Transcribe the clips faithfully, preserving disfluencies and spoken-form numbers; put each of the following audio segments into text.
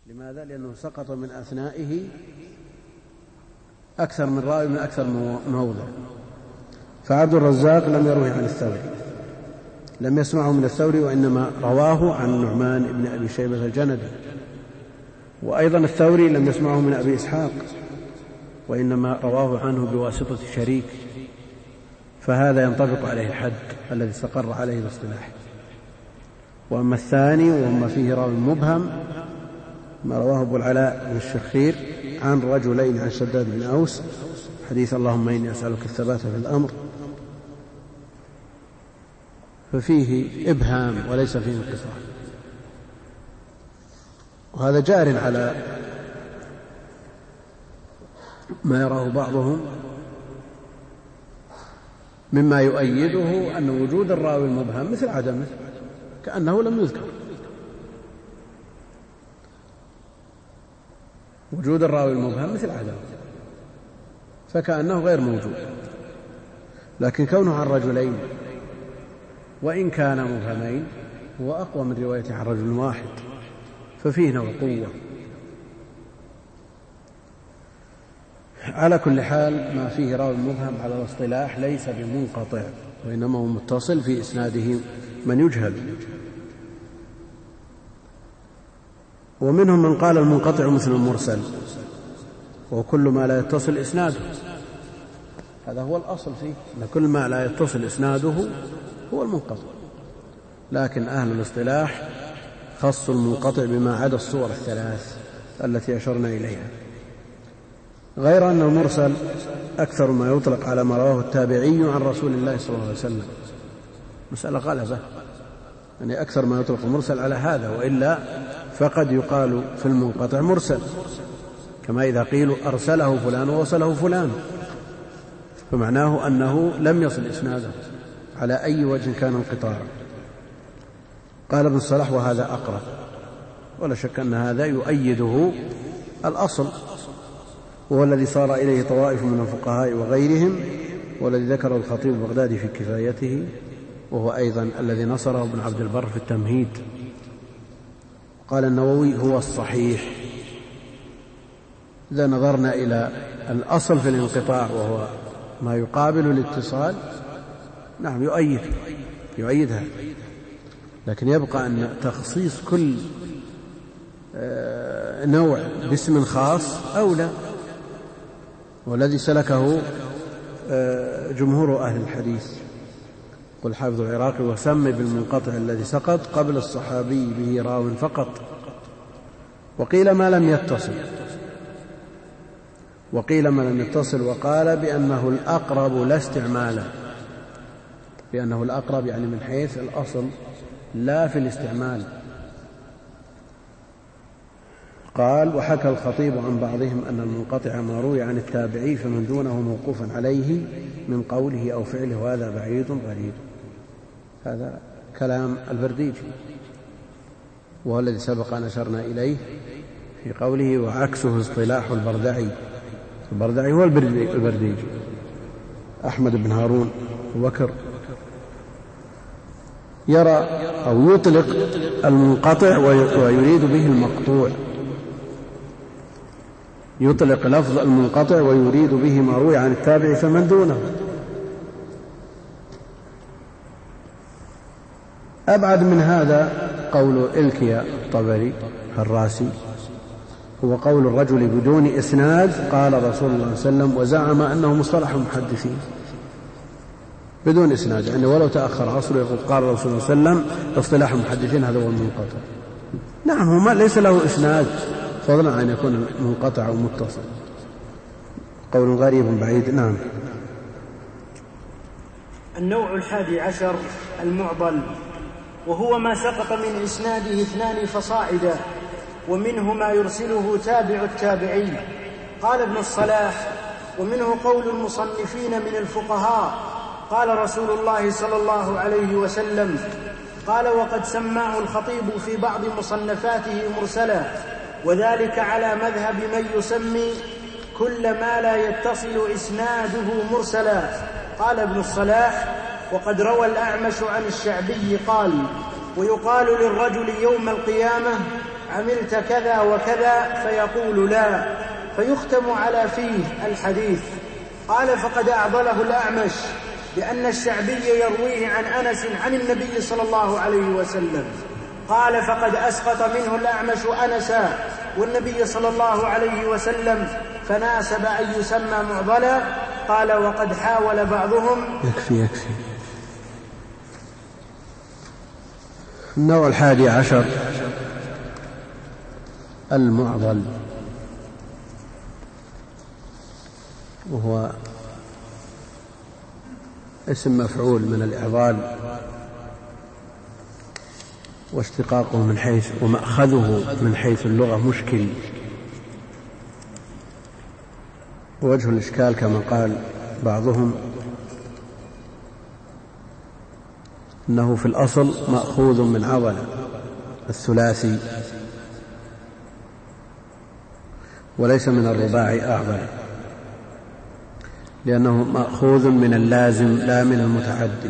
لماذا؟ لأنه سقط من أثنائه أكثر من راوي من أكثر موضع. فعبد الرزاق لم يروه عن الثوري، لم يسمعه من الثوري، وإنما رواه عن نعمان بن أبي شيبة الجندي. وأيضا الثوري لم يسمعه من أبي إسحاق، وإنما رواه عنه بواسطة شريك، فهذا ينطبق عليه الحد الذي استقر عليه الاصطلاح. وأما الثاني وأما فيه راوي مبهم ما رواه أبو العلاء بن الشخير عن رجلين عن شداد بن أوس حديث اللهم إني أسألك الثبات في الأمر، ففيه إبهام وليس فيه انقطاع، وهذا جار على ما يراه بعضهم مما يؤيده أن وجود الراوي المبهم مثل عدمه، كأنه لم يذكر. وجود الراوي المبهم مثل عدمه، فكأنه غير موجود. لكن كونه عن رجلين وإن كان مبهمين هو أقوى من روايته عن رجل واحد، ففيه نوع قوة. على كل حال ما فيه راوي مبهم على الاصطلاح ليس بمنقطع، وإنما هو متصل في إسناده من يجهل. ومنهم من قال المنقطع مثل المرسل، وكل ما لا يتصل إسناده، هذا هو الأصل فيه، أن كل ما لا يتصل إسناده هو المنقطع. لكن أهل الاصطلاح خصوا المنقطع بما عدا الصور الثلاث التي أشرنا إليها، غير أن المرسل أكثر ما يطلق على ما رواه التابعي عن رسول الله صلى الله عليه وسلم، مسألة غلبة، يعني أكثر ما يطلق المرسل على هذا، وإلا فقد يقال في المنقطع مرسل، كما إذا قيل أرسله فلان ووصله فلان، فمعناه أنه لم يصل إسناده على أي وجه كان انقطاعا. قال ابن الصلاح وهذا أقرب، ولا شك أن هذا يؤيده الأصل، وهو الذي صار إليه طوائف من الفقهاء وغيرهم، والذي ذكره الخطيب البغدادي في كفايته، وهو أيضا الذي نصره ابن عبد البر في التمهيد. قال النووي هو الصحيح. إذا نظرنا إلى الأصل في الانقطاع وهو ما يقابل الاتصال، نعم يؤيد يؤيدها، لكن يبقى أن تخصيص كل نوع باسم خاص أولى، والذي سلكه جمهور أهل الحديث. قل حافظ العراقي وسم بالمنقطع الذي سقط قبل الصحابي به راو فقط. وقيل ما لم يتصل، وقيل ما لم يتصل وقال بأنه الأقرب لا استعمالا، بأنه الأقرب يعني من حيث الأصل لا في الاستعمال. قال وحكى الخطيب عن بعضهم أن المنقطع ما روي عن التابعي فمن دونه موقوفا عليه من قوله أو فعله، وهذا بعيد غريب. هذا كلام البرديجي، وهو الذي سبق أن أشرنا إليه في قوله وعكسه اصطلاح البردعي. البردعي هو البرديجي أحمد بن هارون وبكر، يرى أو يطلق المنقطع ويريد به المقطوع، يطلق لفظ المنقطع ويريد به ما روي عن التابع فمن دونه. أبعد من هذا قول إلكيا الطبري الراسي، هو قول الرجل بدون إسناد قال رسول الله صلى الله عليه وسلم وزعم أنه مصطلح المحدثين، بدون إسناد، يعني ولو تأخر عصره يقول قال رسول الله صلى الله عليه وسلم اصطلاح المحدثين، هذا هو المنقطع. نعم هو ما ليس له إسناد، فضلا عن يكون منقطع ومتصل، قول غريب بعيد. نعم. النوع الحادي عشر المعضل، وهو ما سقط من إسناده اثنان فصاعدا، ومنه ما يرسله تابع التابعي. قال ابن الصلاح ومنه قول المصنفين من الفقهاء قال رسول الله صلى الله عليه وسلم. قال وقد سماه الخطيب في بعض مصنفاته مرسلا، وذلك على مذهب من يسمي كل ما لا يتصل إسناده مرسلا. قال ابن الصلاح وقد روى الأعمش عن الشعبي قال ويقال للرجل يوم القيامة عملت كذا وكذا فيقول لا، فيختم على فيه الحديث. قال فقد أعضله الأعمش لأن الشعبي يرويه عن أنس عن النبي صلى الله عليه وسلم. قال فقد أسقط منه الأعمش أنسا والنبي صلى الله عليه وسلم فناسب أن يسمى معضلا. قال وقد حاول بعضهم. يكفي يكفي. النوع الحادي عشر المعضل، وهو اسم مفعول من الإعضال، واشتقاقه من حيث ومأخذه من حيث اللغة مشكل. ووجه الإشكال كما قال بعضهم إنه في الأصل مأخوذ من عضل الثلاثي وليس من الرباعي أعضل، لأنه مأخوذ من اللازم لا من المتعدي.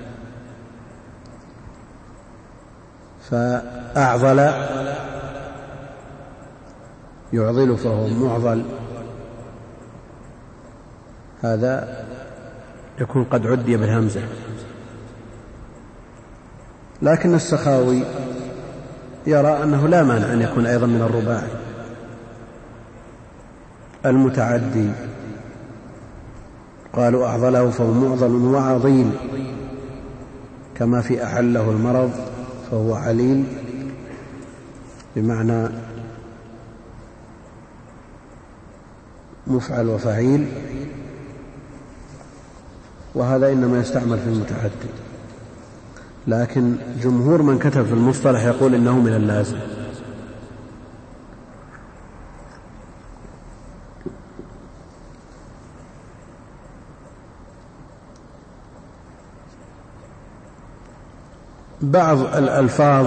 فأعضل يعضل فهو معضل، هذا يكون قد عدي بالهمزة. لكن السخاوي يرى أنه لا مانع أن يكون أيضا من الرباعي المتعدي. قالوا أعضله فهو معضل وعضيل، كما في أحله المرض فهو عليل بمعنى مفعل وفعيل، وهذا إنما يستعمل في المتعدي. لكن جمهور من كتب في المصطلح يقول إنه من اللازم. بعض الألفاظ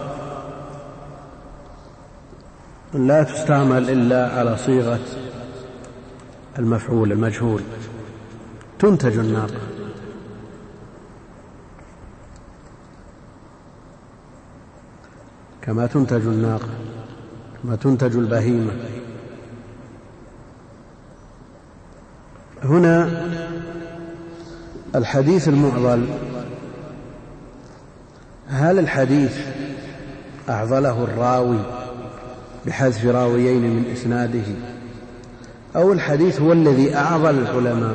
لا تستعمل إلا على صيغة المفعول المجهول. تنتج الناقة، كما تنتج الناقة، كما تنتج البهيمة. هنا الحديث المعضل، هل الحديث أعضله الراوي بحذف راويين من إسناده، أو الحديث هو الذي أعضل العلماء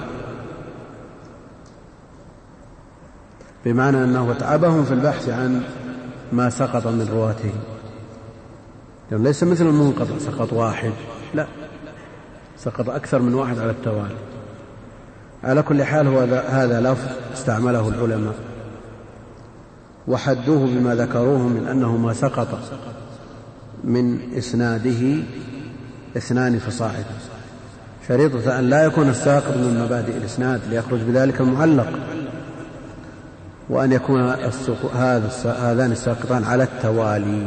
بمعنى أنه تعبهم في البحث عن ما سقط من رواته؟ يعني ليس مثل المنقطع سقط واحد، لا، سقط أكثر من واحد على التوالي. على كل حال هو هذا لفظ استعمله العلماء وحدوه بما ذكروه من أنه ما سقط من إسناده اثنان فصاعدا. شريطة أن لا يكون الساقط من مبادئ الإسناد ليخرج بذلك المعلق، وأن يكون هذان الساقطان على التوالي.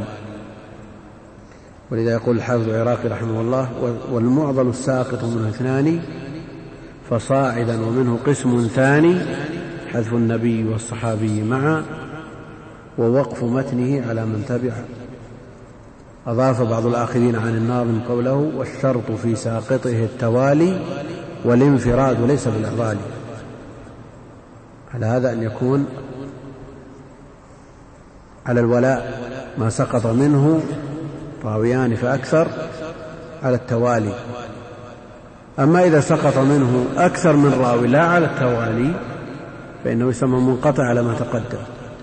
ولذا يقول الحافظ العراقي رحمه الله: والمعضل الساقط منه اثنان فصاعدا، ومنه قسم ثاني حذف النبي والصحابي معا، ووقف متنه على من تبع. أضاف بعض الآخرين عن الناظم قوله: والشرط في ساقطه التوالي والانفراد ليس بالإعضال. على هذا أن يكون على الولاء ما سقط منه راويان فأكثر على التوالي. أما إذا سقط منه أكثر من راوي لا على التوالي فإنه يسمى منقطع على ما تقدم.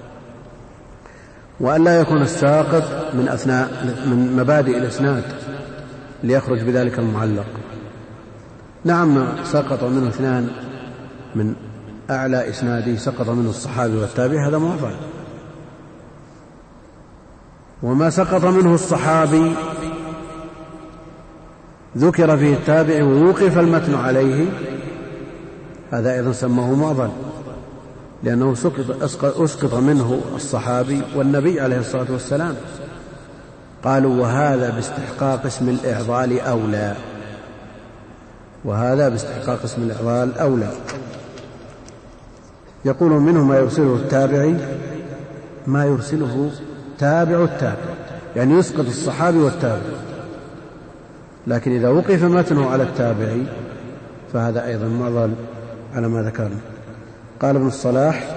وأن لا يكون الساقط من أثناء من مبادئ الإسناد ليخرج بذلك المعلق. نعم، سقط منه اثنان من أعلى إسناده، سقط منه الصحابي والتابعي، هذا معضل. وما سقط منه الصحابي ذكر فيه التابعي ووقف المتن عليه، هذا أيضا سماه معضل، لأنه أسقط منه الصحابي والنبي عليه الصلاة والسلام. قالوا: وهذا باستحقاق اسم الإعضال أولى، وهذا باستحقاق اسم الإعضال أولى. يقول: منه ما يرسله التابعي ما يرسله تابع التابع، يعني يسقط الصحابي والتابع. لكن إذا وقف متنه على التابعي فهذا أيضا معضل على ما ذكرنا. قال ابن الصلاح: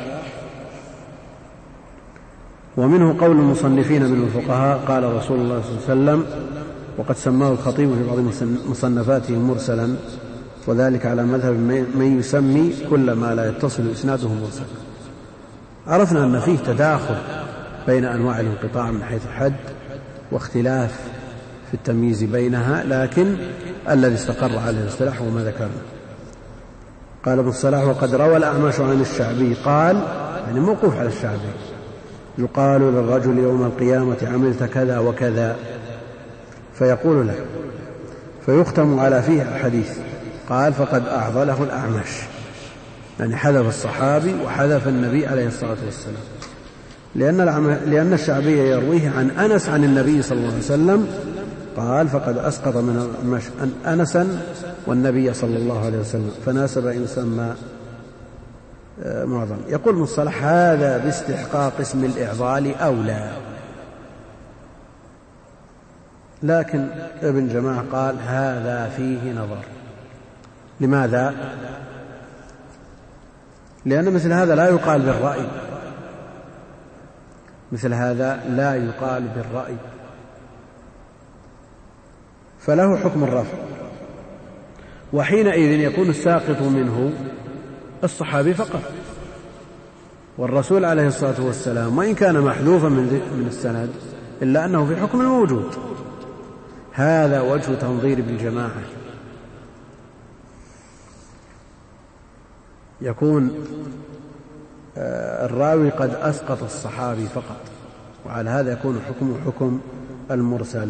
ومنه قول المصنفين من الفقهاء قال رسول الله صلى الله عليه وسلم، وقد سماه الخطيب في بعض مصنفاته مرسلا، وذلك على مذهب من يسمي كل ما لا يتصل إسناده مرسل. عرفنا أن فيه تداخل بين أنواع الانقطاع من حيث الحد واختلاف في التمييز بينها، لكن الذي استقر عليه الاصطلاح هو ما ذكرنا. قال ابن الصلاح: وقد روى الأعمش عن الشعبي قال، يعني موقوف على الشعبي: يقال للرجل يوم القيامة عملت كذا وكذا، فيقول له، فيختم على فيه الحديث. قال: فقد أعضله الأعمش، يعني حذف الصحابي وحذف النبي عليه الصلاة والسلام، لأن, لأن الشعبي يرويه عن أنس عن النبي صلى الله عليه وسلم. قال: فقد أسقط من الأعمش أنسا والنبي صلى الله عليه وسلم، فناسب إن سمى معظم. يقول مصطلح: هذا باستحقاق اسم الإعضال أولى. لكن ابن جماعة قال: هذا فيه نظر. لماذا؟ لأن مثل هذا لا يقال بالرأي، مثل هذا لا يقال بالرأي، فله حكم الرفع، وحينئذ يكون الساقط منه الصحابي فقط، والرسول عليه الصلاة والسلام وإن كان محذوفا من السند إلا أنه في حكم الموجود. هذا وجه تنظير بالجماعة، يكون الراوي قد أسقط الصحابي فقط، وعلى هذا يكون حكم حكم المرسل.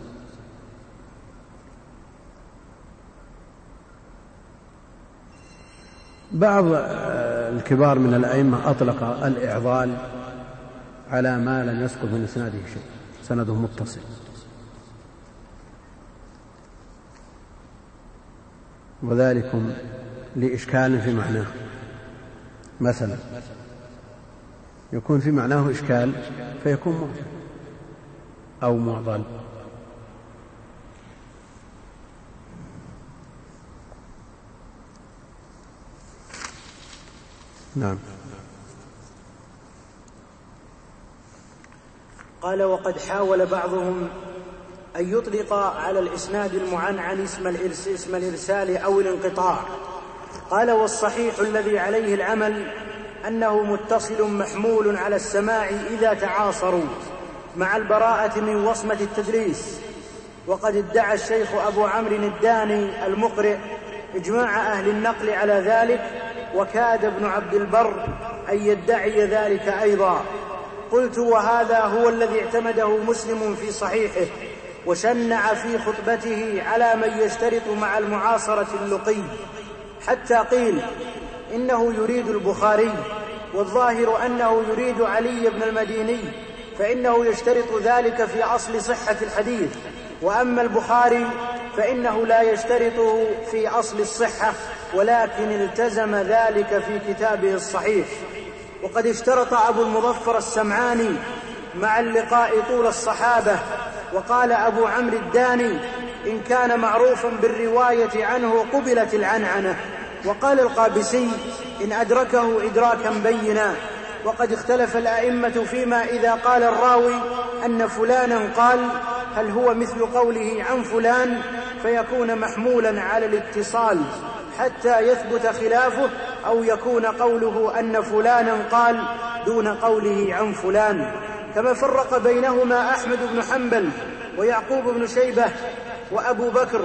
بعض الكبار من الأئمة أطلق الإعضال على ما لم يسقط من إسناده شيء، سنده متصل، وذلك لإشكال في معناه. مثلا يكون في معناه إشكال فيكون معضل أو معضل. نعم. قال: وقد حاول بعضهم أن يطلق على الإسناد المعنعن اسم الإرسال أو الانقطاع. قال: والصحيح الذي عليه العمل أنه متصل محمول على السماع إذا تعاصروا مع البراءة من وصمة التدريس. وقد ادعى الشيخ أبو عمرو الداني المقرئ إجماع أهل النقل على ذلك، وكاد ابن عبد البر أن يدعي ذلك أيضا. قلت: وهذا هو الذي اعتمده مسلم في صحيحه، وشنع في خطبته على من يشترط مع المعاصرة اللقي، حتى قيل إنه يريد البخاري، والظاهر أنه يريد علي بن المديني، فإنه يشترط ذلك في أصل صحة الحديث، وأما البخاري فإنه لا يشترطه في أصل الصحة، ولكن التزم ذلك في كتابه الصحيح. وقد اشترط أبو المظفر السمعاني مع اللقاء طول الصحابة. وقال أبو عمرو الداني: إن كان معروفا بالرواية عنه قبلت العنعنة. وقال القابسي: إن أدركه إدراكا بينا. وقد اختلف الأئمة فيما إذا قال الراوي أن فلانا قال، هل هو مثل قوله عن فلان فيكون محمولا على الاتصال حتى يثبت خلافه، أو يكون قوله أن فلانا قال دون قوله عن فلان. كما فرق بينهما أحمد بن حنبل ويعقوب بن شيبة وأبو بكر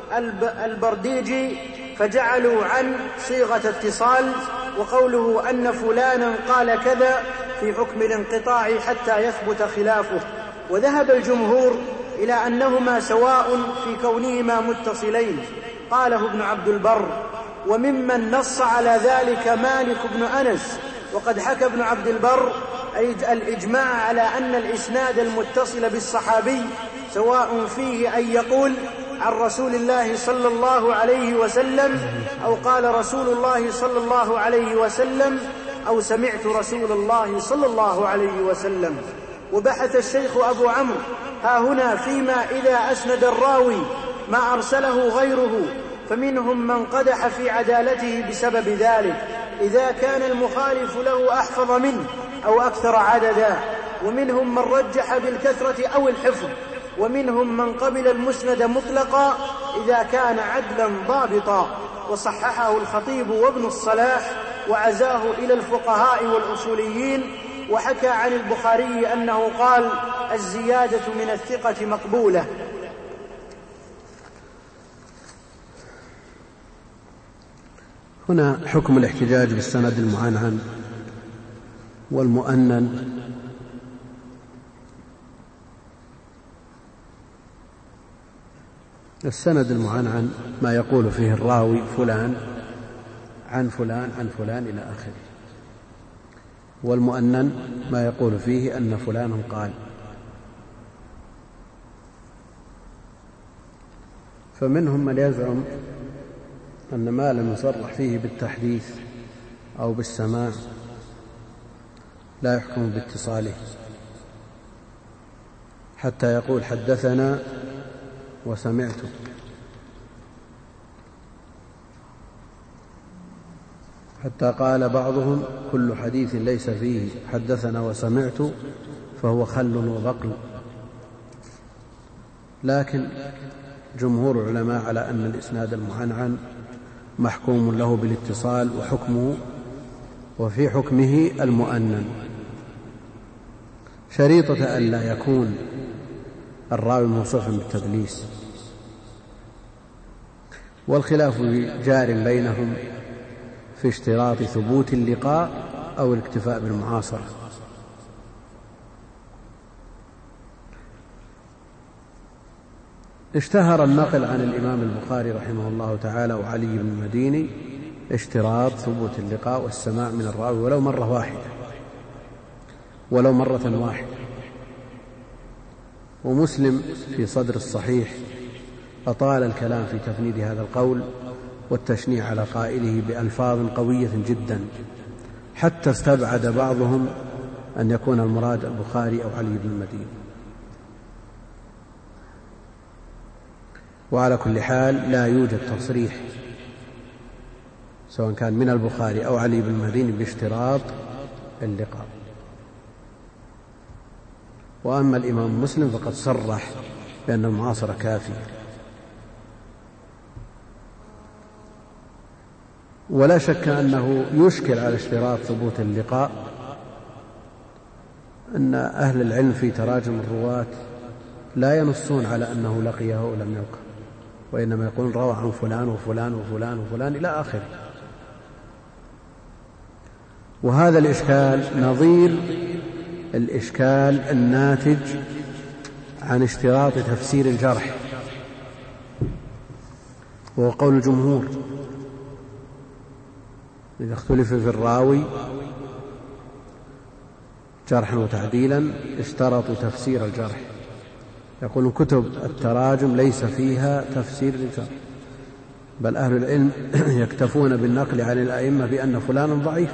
البرديجي، فجعلوا عن صيغة اتصال، وقوله أن فلانا قال كذا في حكم الانقطاع حتى يثبت خلافه. وذهب الجمهور إلى أنهما سواء في كونهما متصلين. قاله ابن عبد البر. وممن نص على ذلك مالك بن أنس. وقد حكى ابن عبد البر الإجماع على أن الإسناد المتصل بالصحابي سواء فيه أن يقول عن رسول الله صلى الله عليه وسلم أو قال رسول الله صلى الله عليه وسلم، أو سمعت رسول الله صلى الله عليه وسلم. وبحث الشيخ أبو عمرو ها هنا فيما إذا أسند الراوي ما أرسله غيره، فمنهم من قدح في عدالته بسبب ذلك إذا كان المخالف له أحفظ منه أو أكثر عددا، ومنهم من رجح بالكثرة أو الحفظ، ومنهم من قبل المسند مطلقا إذا كان عدلا ضابطا. وصححه الخطيب وابن الصلاح وعزاه إلى الفقهاء والأصوليين. وحكى عن البخاري أنه قال: الزيادة من الثقة مقبولة. هنا حكم الاحتجاج بالسند المعنعن والمؤنن. السند المعنعن ما يقول فيه الراوي فلان عن فلان عن فلان إلى آخره، والمؤنن ما يقول فيه أن فلان قال. فمنهم من يزعم أن ما لم يصرح فيه بالتحديث أو بالسماع لا يحكم باتصاله، حتى يقول حدثنا وسمعت. حتى قال بعضهم: كل حديث ليس فيه حدثنا وسمعت فهو خل وبقل. لكن جمهور العلماء على أن الإسناد المعنعن محكوم له بالاتصال، وحكمه وفي حكمه المؤنن، شريطة أن لا يكون الراوي موصوفا بالتدليس. والخلاف جار بينهم في اشتراط ثبوت اللقاء أو الاكتفاء بالمعاصرة. اشتهر النقل عن الإمام البخاري رحمه الله تعالى وعلي بن المديني اشتراط ثبوت اللقاء والسماع من الراوي ولو مرة واحدة ولو مرة واحدة. ومسلم في صدر الصحيح أطال الكلام في تفنيد هذا القول والتشنيع على قائله بألفاظ قوية جدا، حتى استبعد بعضهم أن يكون المراد البخاري أو علي بن المديني. وعلى كل حال لا يوجد تصريح سواء كان من البخاري أو علي بن المديني باشتراط اللقاء. وأما الإمام مسلم فقد صرح بأن المعاصرة كافية. ولا شك أنه يشكل على اشتراط ثبوت اللقاء أن أهل العلم في تراجم الرواة لا ينصون على أنه لقيه أو لم يلقه، وإنما يقولون روى عن فلان وفلان وفلان وفلان إلى آخره. وهذا الإشكال نظير الإشكال الناتج عن اشتراط تفسير الجرح، وهو قول الجمهور: إذا اختلف في الراوي جرحا وتعديلا اشترطوا تفسير الجرح. يقول كتب التراجم ليس فيها تفسير الجرح، بل أهل العلم يكتفون بالنقل عن الأئمة بأن فلانا ضعيف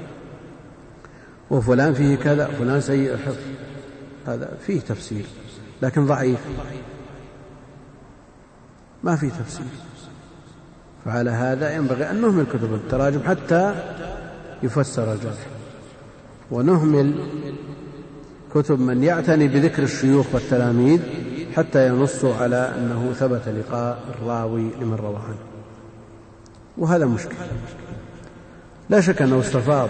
وفلان فيه كذا، فلان سيء الحفظ، هذا فيه تفسير، لكن ضعيف ما فيه تفسير. فعلى هذا ينبغي أن نهمل كتب التراجم حتى يفسر الجرح، ونهمل كتب من يعتني بذكر الشيوخ والتلاميذ حتى ينصوا على أنه ثبت لقاء الراوي لمن روى عنه. وهذا مشكل. لا شك أنه استفاض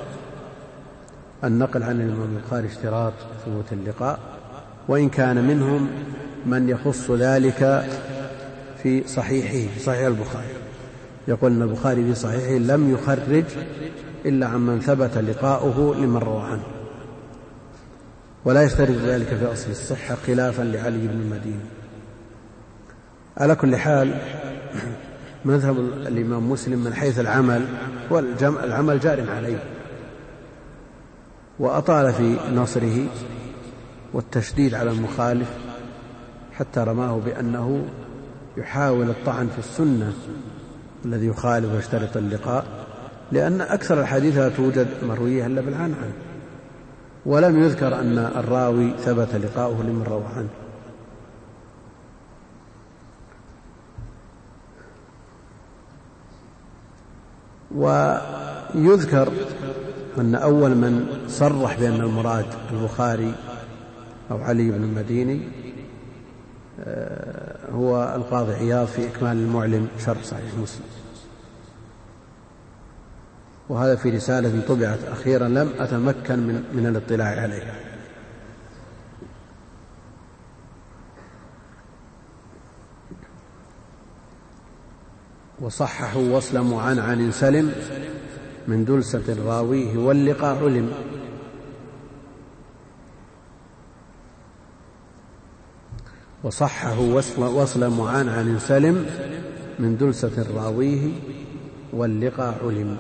النقل عن الإمام البخاري اشتراط ثبوت اللقاء، وإن كان منهم من يخص ذلك في صحيحه، في صحيح البخاري، يقول أن البخاري في صحيحه لم يخرج إلا عمن ثبت لقاؤه لمن روى عنه، ولا يشترط ذلك في أصل الصحة خلافا لعلي بن المديني. على كل حال مذهب الإمام مسلم من حيث العمل والعمل جار عليه، وأطال في نصره والتشديد على المخالف حتى رماه بأنه يحاول الطعن في السنة الذي يخالف ويشترط اللقاء، لأن أكثر الحديث لا توجد مروية إلا بالعنعنة، ولم يذكر أن الراوي ثبت لقاؤه لمن روى عنه. ويذكر أن أول من صرح بأن المراد البخاري أو علي بن المديني هو القاضي عياض في إكمال المعلم شرح صحيح مسلم، وهذا في رسالة طبعت أخيرا لم أتمكن من, من الاطلاع عليها. وصححوا وصل معنعن سلم من دلسة راويه واللقاء علم. وصححوا وصل معنعن سلم من دلسة راويه واللقاء علم.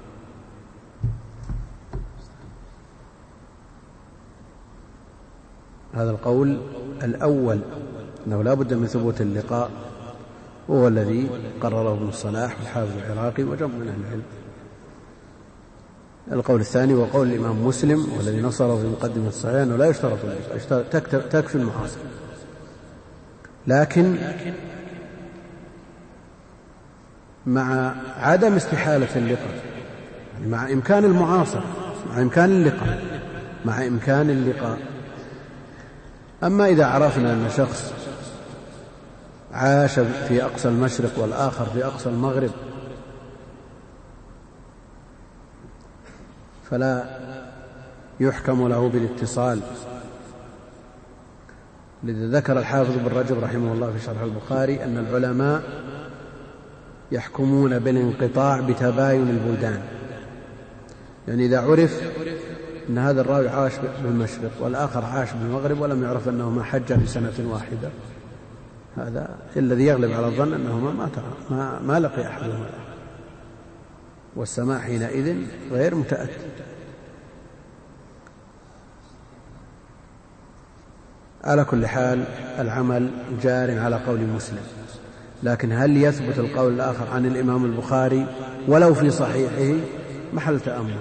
هذا القول الأول أنه لا بد من ثبوت اللقاء، وهو الذي قرره ابن الصلاح والحافظ العراقي وجمع من أهل العلم. القول الثاني وقول الإمام مسلم والذي نصره في مقدمة الصحيح أنه لا يشترط تكفي المعاصر، لكن مع عدم استحالة اللقاء، مع إمكان المعاصر، مع إمكان اللقاء مع إمكان اللقاء. أما إذا عرفنا أن شخص عاش في أقصى المشرق والآخر في أقصى المغرب فلا يحكم له بالاتصال. لذا ذكر الحافظ بن رجب رحمه الله في شرح البخاري أن العلماء يحكمون بالانقطاع بتباين البلدان، يعني إذا عرف أن هذا الراوي عاش بالمشرق والآخر عاش بالمغرب ولم يعرف أنهما حجا في سنة واحدة، هذا الذي يغلب على الظن أنهما ما, ما, ما لقي أحدهما، والسماع حينئذ غير متأكد. على كل حال العمل جار على قول مسلم، لكن هل يثبت القول الآخر عن الإمام البخاري ولو في صحيحه محل تأمل،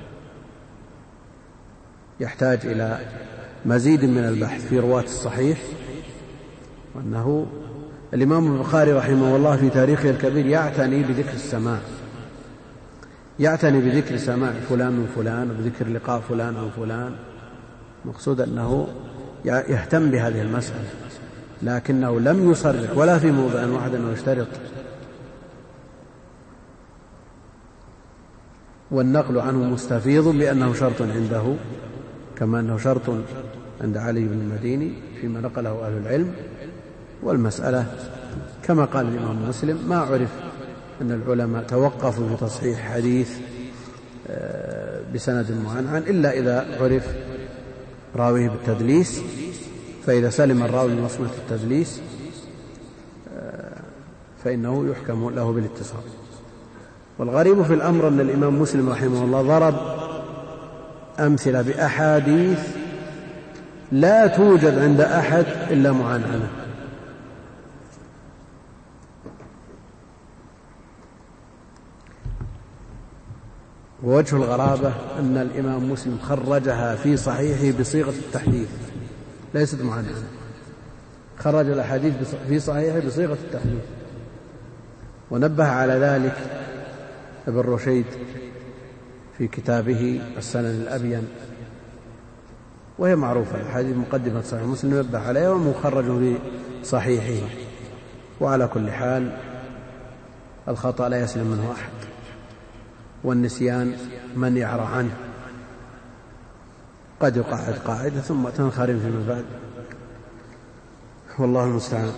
يحتاج إلى مزيد من البحث في رواة الصحيح. وأنه الإمام البخاري رحمه الله في تاريخه الكبير يعتني بذكر السماع، يعتني بذكر سماع فلان من فلان وبذكر لقاء فلان أو فلان، مقصود أنه يهتم بهذه المسألة، لكنه لم يصرح ولا في موضع واحد أنه يشترط. والنقل عنه مستفيض بأنه شرط عنده كما أنه شرط عند علي بن المديني فيما نقله أهل العلم. والمسألة كما قال الإمام مسلم ما عرف أن العلماء توقفوا في تصحيح حديث بسند معنعن إلا إذا عرف راويه بالتدليس، فإذا سلم الراوي من وصمة التدليس فإنه يحكم له بالاتصال. والغريب في الأمر أن الإمام مسلم رحمه الله ضرب أمثلة بأحاديث لا توجد عند أحد إلا معنعنة. ووجه الغرابة أن الإمام مسلم خرجها في صحيحه بصيغة التحديث ليست معنعنة، خرج الأحاديث في صحيحه بصيغة التحديث، ونبه على ذلك ابن رشيد في كتابه السنن الأبين، وهي معروفة الحديث مقدمة صحيح مسلم نبه عليها ومخرج في صحيحه. وعلى كل حال الخطأ لا يسلم منه أحد، والنسيان من يعرى عنه، قد يقعد قاعدة ثم تنخرم فيما بعد، والله المستعان.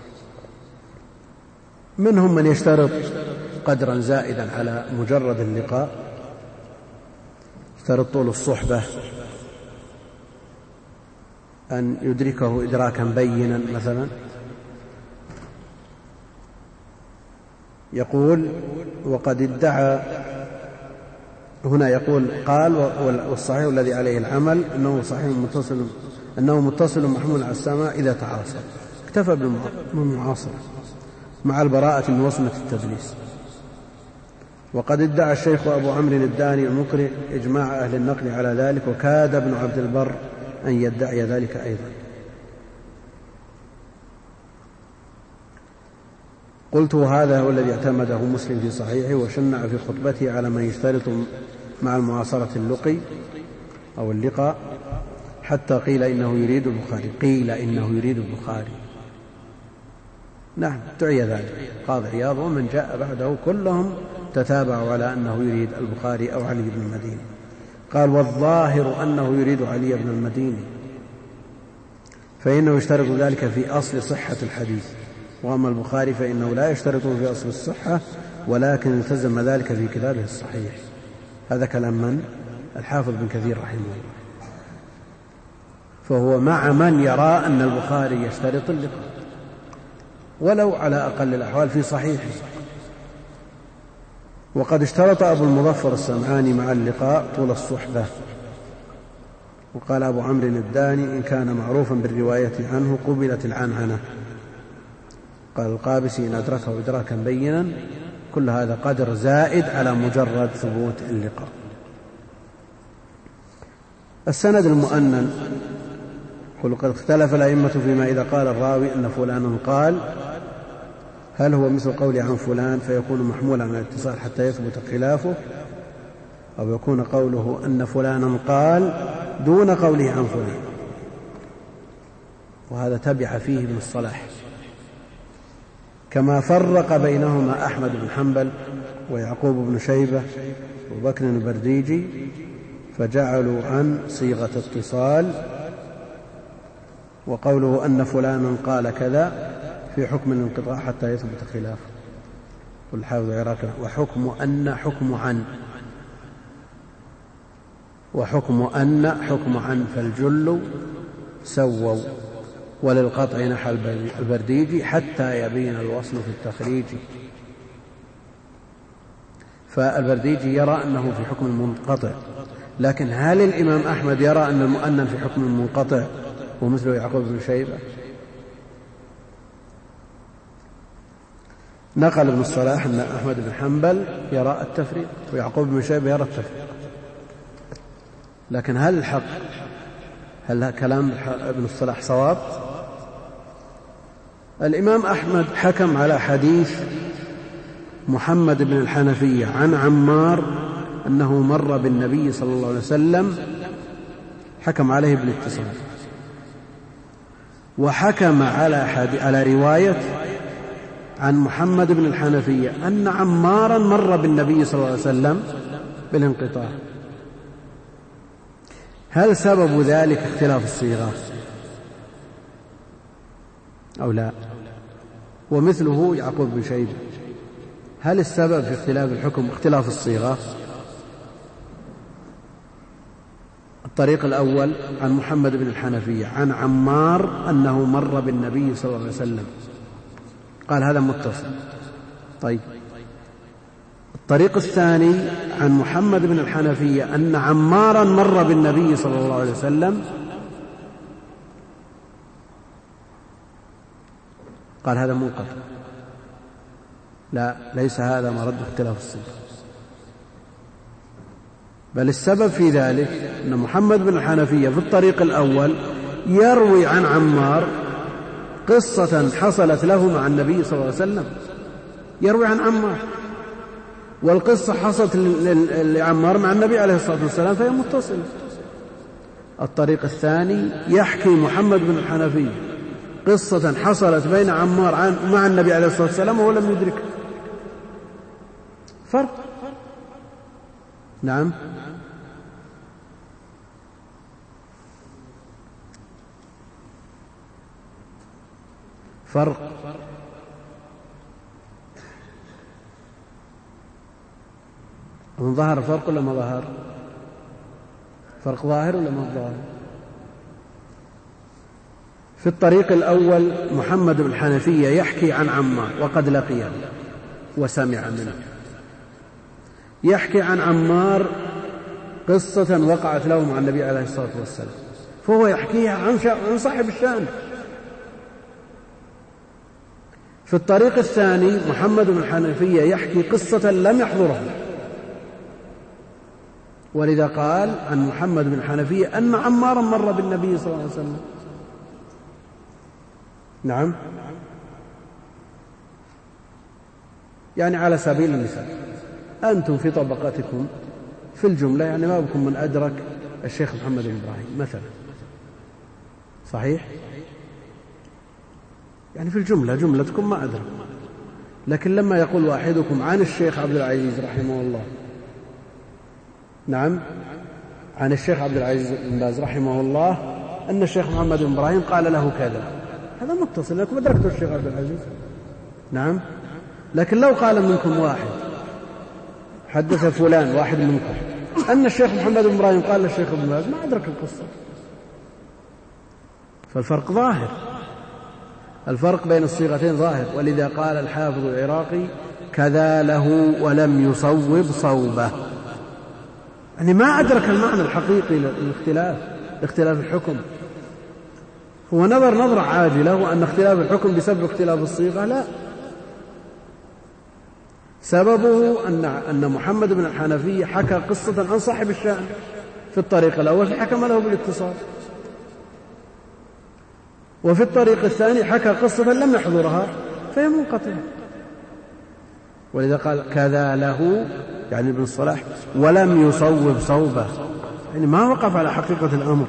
منهم من يشترط قدرا زائدا على مجرد اللقاء، يشترط طول الصحبة، أن يدركه إدراكا بينا مثلا. يقول وقد ادعى هنا، يقول قال والصحيح الذي عليه العمل أنه صحيح متصل، أنه متصل محمول على السماع إذا تعاصر، اكتفى بالمعاصرة مع البراءة من وصمة التدليس. وقد ادعى الشيخ أبو عمرو الداني المقرئ إجماع أهل النقل على ذلك، وكاد ابن عبد البر أن يدعي ذلك أيضا. قلت هذا هو الذي اعتمده مسلم في صحيحه، وشنع في خطبته على من يشترط مع المعاصرة اللقي أو اللقاء، حتى قيل إنه يريد البخاري. قيل إنه يريد البخاري، نعم دعي ذلك قاضي عياض ومن جاء بعده كلهم تتابعوا على أنه يريد البخاري أو علي بن المديني. قال والظاهر أنه يريد علي بن المديني، فإنه يشترط ذلك في أصل صحة الحديث، وأما البخاري فإنه لا يشترط في أصل الصحة، ولكن التزم ذلك في كتابه الصحيح. هذا كلام من؟ الحافظ بن كثير رحمه الله. فهو مع من يرى أن البخاري يشترط اللقاء ولو على أقل الأحوال في صحيحه. وقد اشترط أبو المظفر السمعاني مع اللقاء طول الصحبة. وقال أبو عمرو الداني إن كان معروفا بالرواية عنه قبلت العنعنة. قال القابسي إن أدركه إدراكا بينا. كل هذا قدر زائد على مجرد ثبوت اللقاء. السند المؤنن، قل قد اختلف الأئمة فيما إذا قال الراوي أن فلانا قال، هل هو مثل قولي عن فلان فيكون محمولا على الاتصال حتى يثبت خلافه، أو يكون قوله أن فلانا قال دون قوله عن فلان. وهذا تبع فيه ابن الصلاح، كما فرق بينهما أحمد بن حنبل ويعقوب بن شيبة وبكر البرديجي، فجعلوا عن صيغة اتصال، وقوله أن فلانا قال كذا في حكم الانقطاع حتى يثبت خلافه. والحافظ العراقي وحكم أن حكم عن، وحكم أن حكم عن، فالجل سووا. وللقطع نحى البرديجي حتى يبين الوصل في التخريج. فالبرديجي يرى أنه في حكم المنقطع، لكن هل الإمام أحمد يرى أن المؤنن في حكم المنقطع ومثله يعقوب بن شيبة؟ نقل ابن الصلاح أن أحمد بن حنبل يرى التفريق ويعقوب بن شيبة يرى التفريق، لكن هل الحق، هل كلام ابن الصلاح صواب؟ الإمام أحمد حكم على حديث محمد بن الحنفية عن عمار أنه مر بالنبي صلى الله عليه وسلم، حكم عليه بالاتصال. وحكم على, على رواية عن محمد بن الحنفية أن عمارا مر بالنبي صلى الله عليه وسلم بالانقطاع. هل سبب ذلك اختلاف الصيغة أو لا؟ ومثله يعقوب بن شيبة، هل السبب في اختلاف الحكم اختلاف الصيغة؟ الطريق الأول عن محمد بن الحنفية عن عمار أنه مر بالنبي صلى الله عليه وسلم، قال هذا متصل. طيب الطريق الثاني عن محمد بن الحنفية أن عمارا مر بالنبي صلى الله عليه وسلم، قال هذا منقطع. لا، ليس هذا مرد اختلاف الصيغة، بل السبب في ذلك أن محمد بن الحنفية في الطريق الأول يروي عن عمار قصة حصلت له مع النبي صلى الله عليه وسلم، يروي عن عمار، والقصة حصلت لعمار مع النبي عليه الصلاة والسلام فهي متصلة. الطريق الثاني يحكي محمد بن الحنفية قصة حصلت بين عمار مع النبي عليه الصلاة والسلام وهو لم يدركه، فرق. نعم، فرق. من ظهر فرق ولا ما ظهر؟ فرق ظاهر ولا ما ظاهر؟ في الطريق الأول محمد بن الحنفية يحكي عن عمار وقد لقيه وسمع منه، يحكي عن عمار قصة وقعت له مع النبي عليه الصلاة والسلام، فهو يحكيها عن صاحب الشأن. في الطريق الثاني محمد بن الحنفية يحكي قصة لم يحضرها، ولذا قال عن محمد بن الحنفية أن عمارا مر بالنبي صلى الله عليه وسلم. نعم، يعني على سبيل المثال أنتم في طبقتكم في الجملة يعني ما بكم من أدرك الشيخ محمد بن إبراهيم مثلا، صحيح؟ يعني في الجملة جملتكم ما أدرك، لكن لما يقول واحدكم عن الشيخ عبد العزيز رحمه الله، نعم، عن الشيخ عبد العزيز بن باز رحمه الله أن الشيخ محمد بن إبراهيم قال له كذا، هذا متصل لكم أدركتوا الشيخ عبد العزيز. نعم، لكن لو قال منكم واحد حدث فلان واحد منكم أن الشيخ محمد بن إبراهيم قال للشيخ ابن باز، ما أدرك القصة. فالفرق ظاهر، الفرق بين الصيغتين ظاهر، ولذا قال الحافظ العراقي كذا له ولم يصوب صوبه، يعني ما أدرك المعنى الحقيقي للاختلاف، لاختلاف الحكم. هو نظر نظرة عاجلة وأن اختلاف الحكم بسبب اختلاف الصيغة، لا، سببه أن أن محمد بن الحنفية حكى قصة عن صاحب الشأن في الطريق الأول فحكم له بالاتصال، وفي الطريق الثاني حكى قصة لم يحضرها فهي منقطعة، ولذا قال كذا له يعني ابن الصلاح ولم يصوب صوبه، يعني ما وقف على حقيقة الأمر.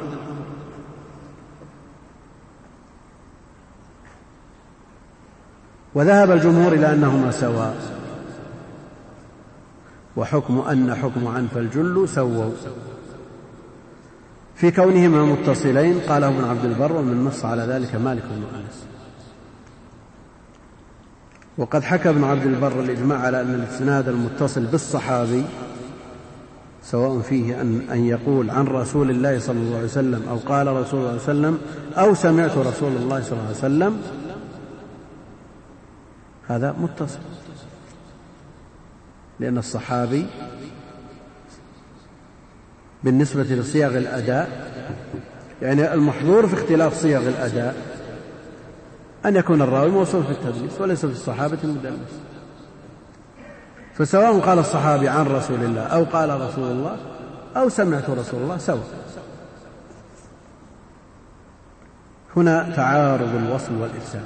وذهب الجمهور إلى أنهما سواء، وحكم أن حكم عن فالجل سووا في كونهما متصلين، قاله ابن عبد البر، ومن نص على ذلك مالك بن أنس. وقد حكى ابن عبد البر الإجماع على أن الإسناد المتصل بالصحابي سواء فيه أن, أن يقول عن رسول الله صلى الله عليه وسلم أو قال رسول الله صلى الله عليه وسلم أو سمعت رسول الله صلى الله عليه وسلم، هذا متصل، لأن الصحابي بالنسبة لصيغ الأداء، يعني المحظور في اختلاف صيغ الأداء أن يكون الراوي موصول في التدليس وليس في الصحابة المدلس، فسواء قال الصحابي عن رسول الله أو قال رسول الله أو سمعت رسول الله سواء. هنا تعارض الوصل والإرسال،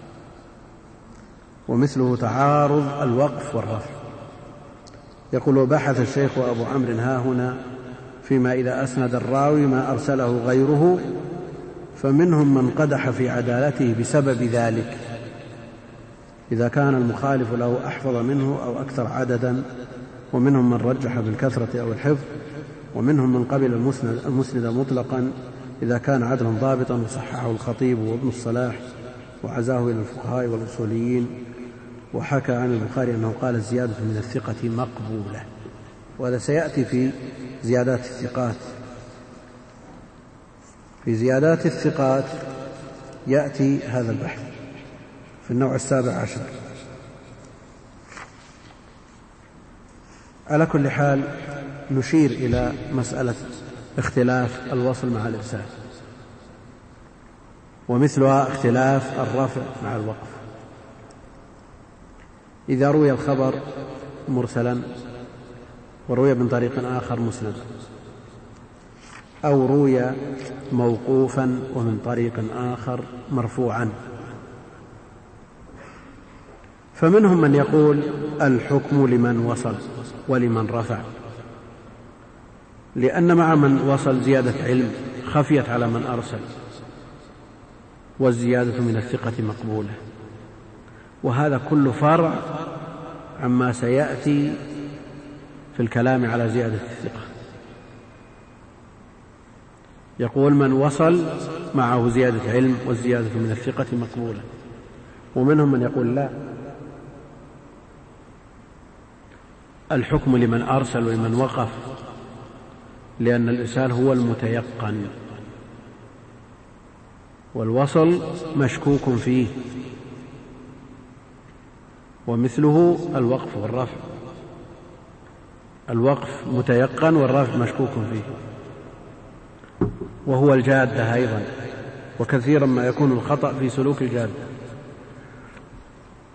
ومثله تعارض الوقف والرفع. يقول وبحث الشيخ أبو عمرو ها هنا فيما إذا أسند الراوي ما أرسله غيره، فمنهم من قدح في عدالته بسبب ذلك إذا كان المخالف له أحفظ منه أو أكثر عددا، ومنهم من رجح بالكثرة أو الحفظ، ومنهم من قبل المسند, المسند مطلقا إذا كان عدلا ضابطا، وصححه الخطيب وابن الصلاح وعزاه إلى الفقهاء والأصوليين. وحكى عن البخاري أنه قال الزيادة من الثقة مقبولة، وهذا سيأتي في زيادات الثقات. في زيادات الثقات يأتي هذا البحث في النوع السابع عشر. على كل حال نشير إلى مسألة اختلاف الوصل مع الإرسال، ومثلها اختلاف الرفع مع الوقف. إذا روي الخبر مرسلا وروي من طريق آخر مسندا، أو روي موقوفا ومن طريق آخر مرفوعا، فمنهم من يقول الحكم لمن وصل ولمن رفع، لأن مع من وصل زيادة علم خفيت على من أرسل، والزيادة من الثقة مقبولة. وهذا كل فرع عما سيأتي في الكلام على زيادة الثقة. يقول من وصل معه زيادة علم والزيادة من الثقة مقبولة، ومنهم من يقول لا، الحكم لمن أرسل ولمن وقف، لأن الإرسال هو المتيقن والوصل مشكوك فيه، ومثله الوقف والرفع، الوقف متيقن والرفع مشكوك فيه، وهو الجادة أيضا، وكثيرا ما يكون الخطأ في سلوك الجادة.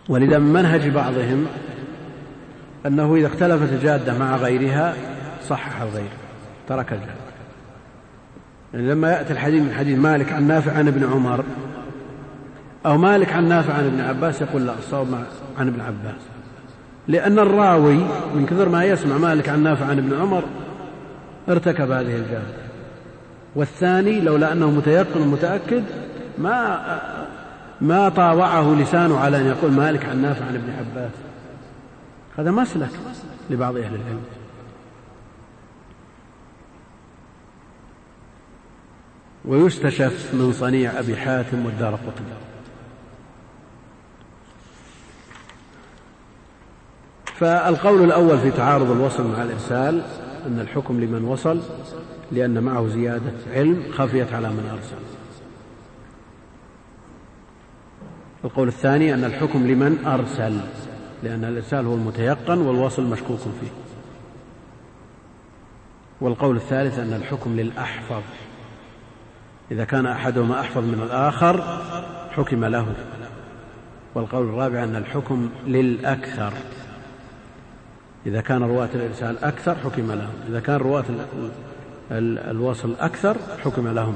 ولذا من منهج بعضهم أنه إذا اختلفت الجادة مع غيرها صحح الغير ترك الجادة. يعني لما يأتي الحديث من حديث مالك عن نافع عن ابن عمر أو مالك عن نافع عن ابن عباس يقول لا الصواب عن ابن عباس، لأن الراوي من كثر ما يسمع مالك عن نافع عن ابن عمر ارتكب هذه الجادة. والثاني لولا أنه متيقن ومتأكد ما ما طاوعه لسانه على أن يقول مالك عن نافع عن ابن عباس. هذا مسلك لبعض أهل العلم. ويستشف من صنيع أبي حاتم والدارقطني. فالقول الأول في تعارض الوصل مع الإرسال أن الحكم لمن وصل لأن معه زيادة علم خفيت على من أرسل. القول الثاني أن الحكم لمن أرسل لأن الإرسال هو المتيقن والوصل مشكوك فيه. والقول الثالث أن الحكم للأحفظ، إذا كان أحدهما أحفظ من الآخر حكم له. والقول الرابع أن الحكم للأكثر، إذا كان رواة الإرسال أكثر حكم لهم، إذا كان رواة الوصل أكثر حكم لهم.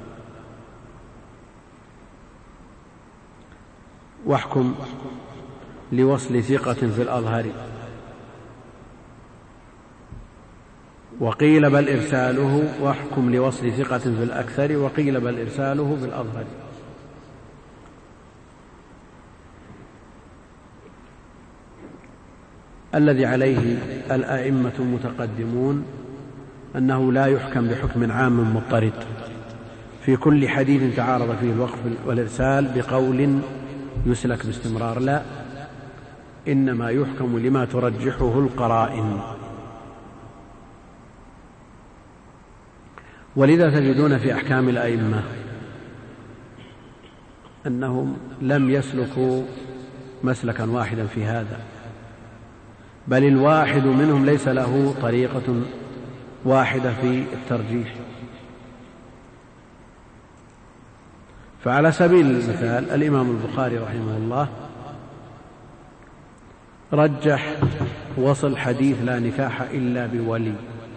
واحكم لوصل ثقة في الأظهر، وقيل بل إرساله، واحكم لوصل ثقة في الأكثر، وقيل بل إرساله في الأظهر. الذي عليه الأئمة المتقدمون أنه لا يحكم بحكم عام مضطرد في كل حديث تعارض فيه الوقف والإرسال بقول يسلك باستمرار، لا، إنما يحكم لما ترجحه القرائن. ولذا تجدون في أحكام الأئمة أنهم لم يسلكوا مسلكا واحدا في هذا، بل الواحد منهم ليس له طريقة واحدة في الترجيح. فعلى سبيل المثال الإمام البخاري رحمه الله رجح وصل حديث لا نكاح إلا بولي،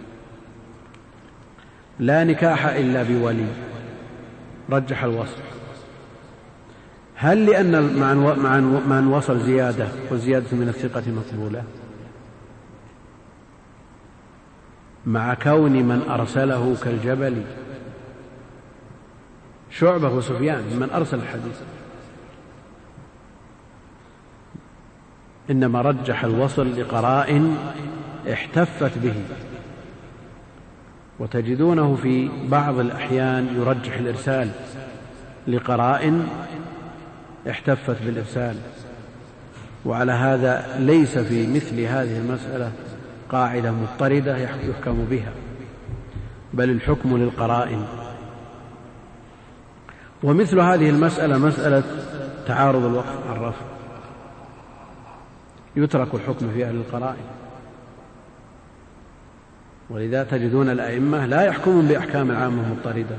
لا نكاح إلا بولي، رجح الوصل. هل لأن مع من وصل زيادة والزيادة من الثقة مقبولة، مع كون من أرسله كالجبل شعبة وسفيان من أرسل الحديث، إنما رجح الوصل لقرائن احتفت به. وتجدونه في بعض الأحيان يرجح الإرسال لقرائن احتفت بالإرسال. وعلى هذا ليس في مثل هذه المسألة قاعدة مضطردة يحكم بها، بل الحكم للقرائن. ومثل هذه المسألة مسألة تعارض الوقف مع الرفع، يترك الحكم فيها للقرائن. ولذا تجدون الأئمة لا يحكمون بأحكام العامة مضطردة.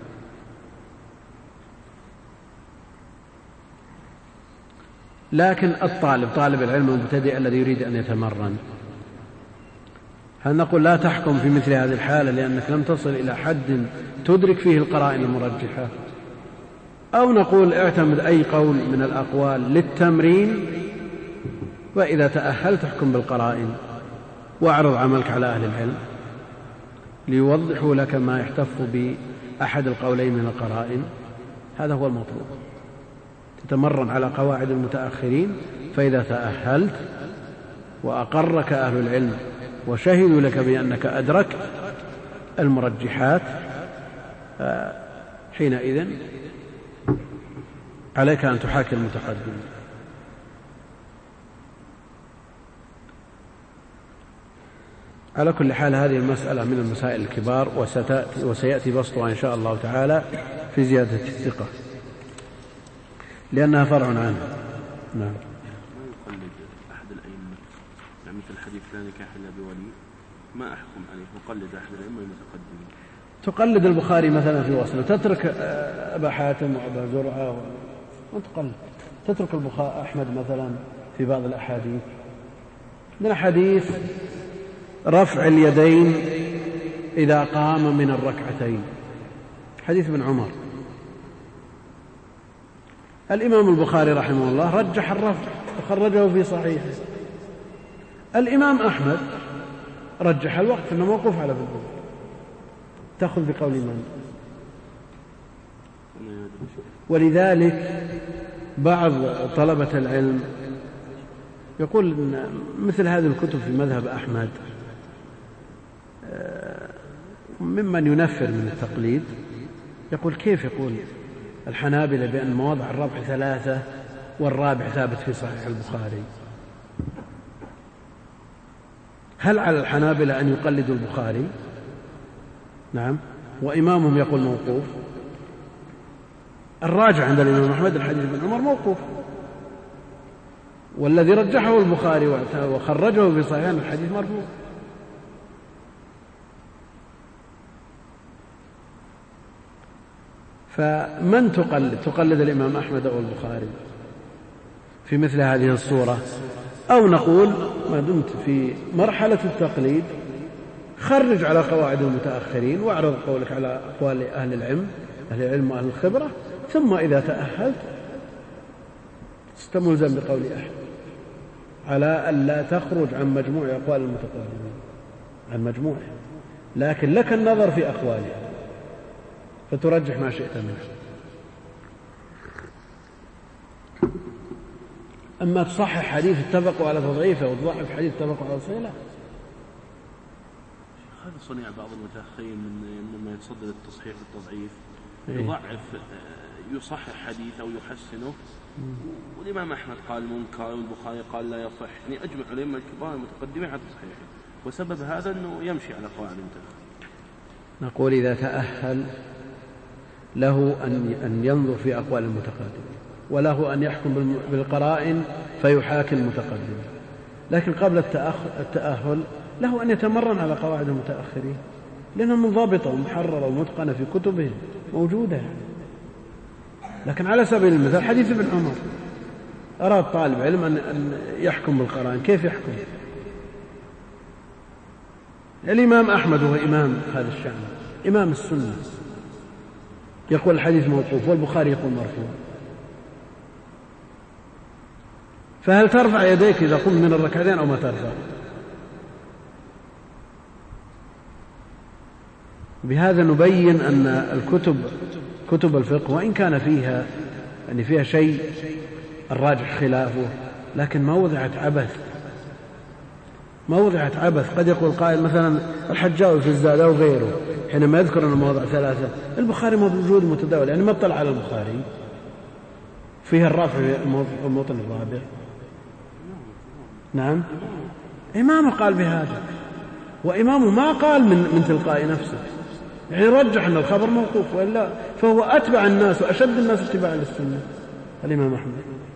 لكن الطالب طالب العلم المبتدئ الذي يريد أن يتمرن، هل نقول لا تحكم في مثل هذه الحالة لأنك لم تصل إلى حد تدرك فيه القرائن المرجحة، أو نقول اعتمد أي قول من الأقوال للتمرين، وإذا تأهلت تحكم بالقرائن واعرض عملك على أهل العلم ليوضحوا لك ما يحتف بأحد القولين من القرائن. هذا هو المطلوب، تتمرن على قواعد المتأخرين، فإذا تأهلت وأقرك أهل العلم وشهدوا لك بأنك أدركت المرجحات حينئذ عليك أن تحاكي المتقدم. على كل حال هذه المسألة من المسائل الكبار، وسيأتي بسطها إن شاء الله تعالى في زيادة الثقة لأنها فرع عنها. نعم. ما يقلد أحد الأئمة يعني مثل حديث لا نكاح إلا بولي، ما أحكم عليه وقلد أحد الأئمة المتقدمين؟ تقلد البخاري مثلا في وصله، تترك أبا حاتم وأبا زرعة وتقلد. تترك البخاري أحمد مثلا في بعض الأحاديث، من حديث رفع اليدين إذا قام من الركعتين، حديث ابن عمر، الإمام البخاري رحمه الله رجح الرفع وخرجه في صحيحه. الإمام أحمد رجح الوقف أنه موقوف على ابن عمر. تأخذ بقول من؟ ولذلك بعض طلبة العلم يقول إن مثل هذه الكتب في مذهب أحمد ممن ينفر من التقليد. يقول كيف يقول الحنابلة بأن مواضع الرفع ثلاثة والرابع ثابت في صحيح البخاري؟ هل على الحنابلة أن يقلدوا البخاري؟ نعم، وإمامهم يقول موقوف. الراجع عند الإمام أحمد الحديث ابن عمر موقوف، والذي رجحه البخاري وخرجه في صحيح الحديث مرفوع. فمن تقلد؟ تقلد الإمام أحمد أو البخاري في مثل هذه الصورة؟ أو نقول ما دمت في مرحلة التقليد خرج على قواعد المتأخرين واعرض قولك على أقوال أهل العلم أهل العلم وأهل الخبرة، ثم إذا تأهلت استملزم بقول أحد على أن لا تخرج عن مجموع أقوال المتقدمين، عن مجموعه، لكن لك النظر في أقواله فترجح ما شئت منه. أما تصحح حديث اتفقوا على تضعيفه وتضعف حديث اتفقوا على صحيحه، هذا صنيع بعض المتأخرين من مما يتصدر التصحيح والتضعيف، يضعف يصحح حديث أو يحسنه، والإمام أحمد قال منكر والبخاري قال لا يصح، يعني أجمع الأئمة الكبار المتقدمين على تصحيحه، وسبب هذا أنه يمشي على قواعد المتأخرين. نقول إذا تأهل له أن ينظر في أقوال المتقدمين، وله أن يحكم بالقرائن فيحاكم المتقدمين، لكن قبل التأهل له أن يتمرن على قواعد المتأخرين، لأنها منضبطة ومحررة ومتقنة في كتبهم موجودة. لكن على سبيل المثال حديث ابن عمر، أراد طالب علم أن يحكم بالقرائن، كيف يحكم؟ الإمام أحمد هو إمام هذا الشأن، إمام السنة، يقول الحديث موقوف والبخاري يقول مرفوع، فهل ترفع يديك إذا قمت من الركعتين أو ما ترفع؟ بهذا نبين أن الكتب كتب الفقه وإن كان فيها يعني فيها شيء الراجح خلافه، لكن ما وضعت عبث، ما وضعت عبث. قد يقول قائل مثلا الحجاوي في الزاد أو غيره حينما يذكر أن المواضع ثلاثة، البخاري موجود متداول، يعني ما اطلع على البخاري فيها الرافع في الموطن الرابع. نعم، إمامه قال بهذا، وإمامه ما قال من, من تلقاء نفسه، يعني رجح أن الخبر موقوف، وإلا فهو أتبع الناس وأشد الناس اتباعا للسنة الإمام أحمد.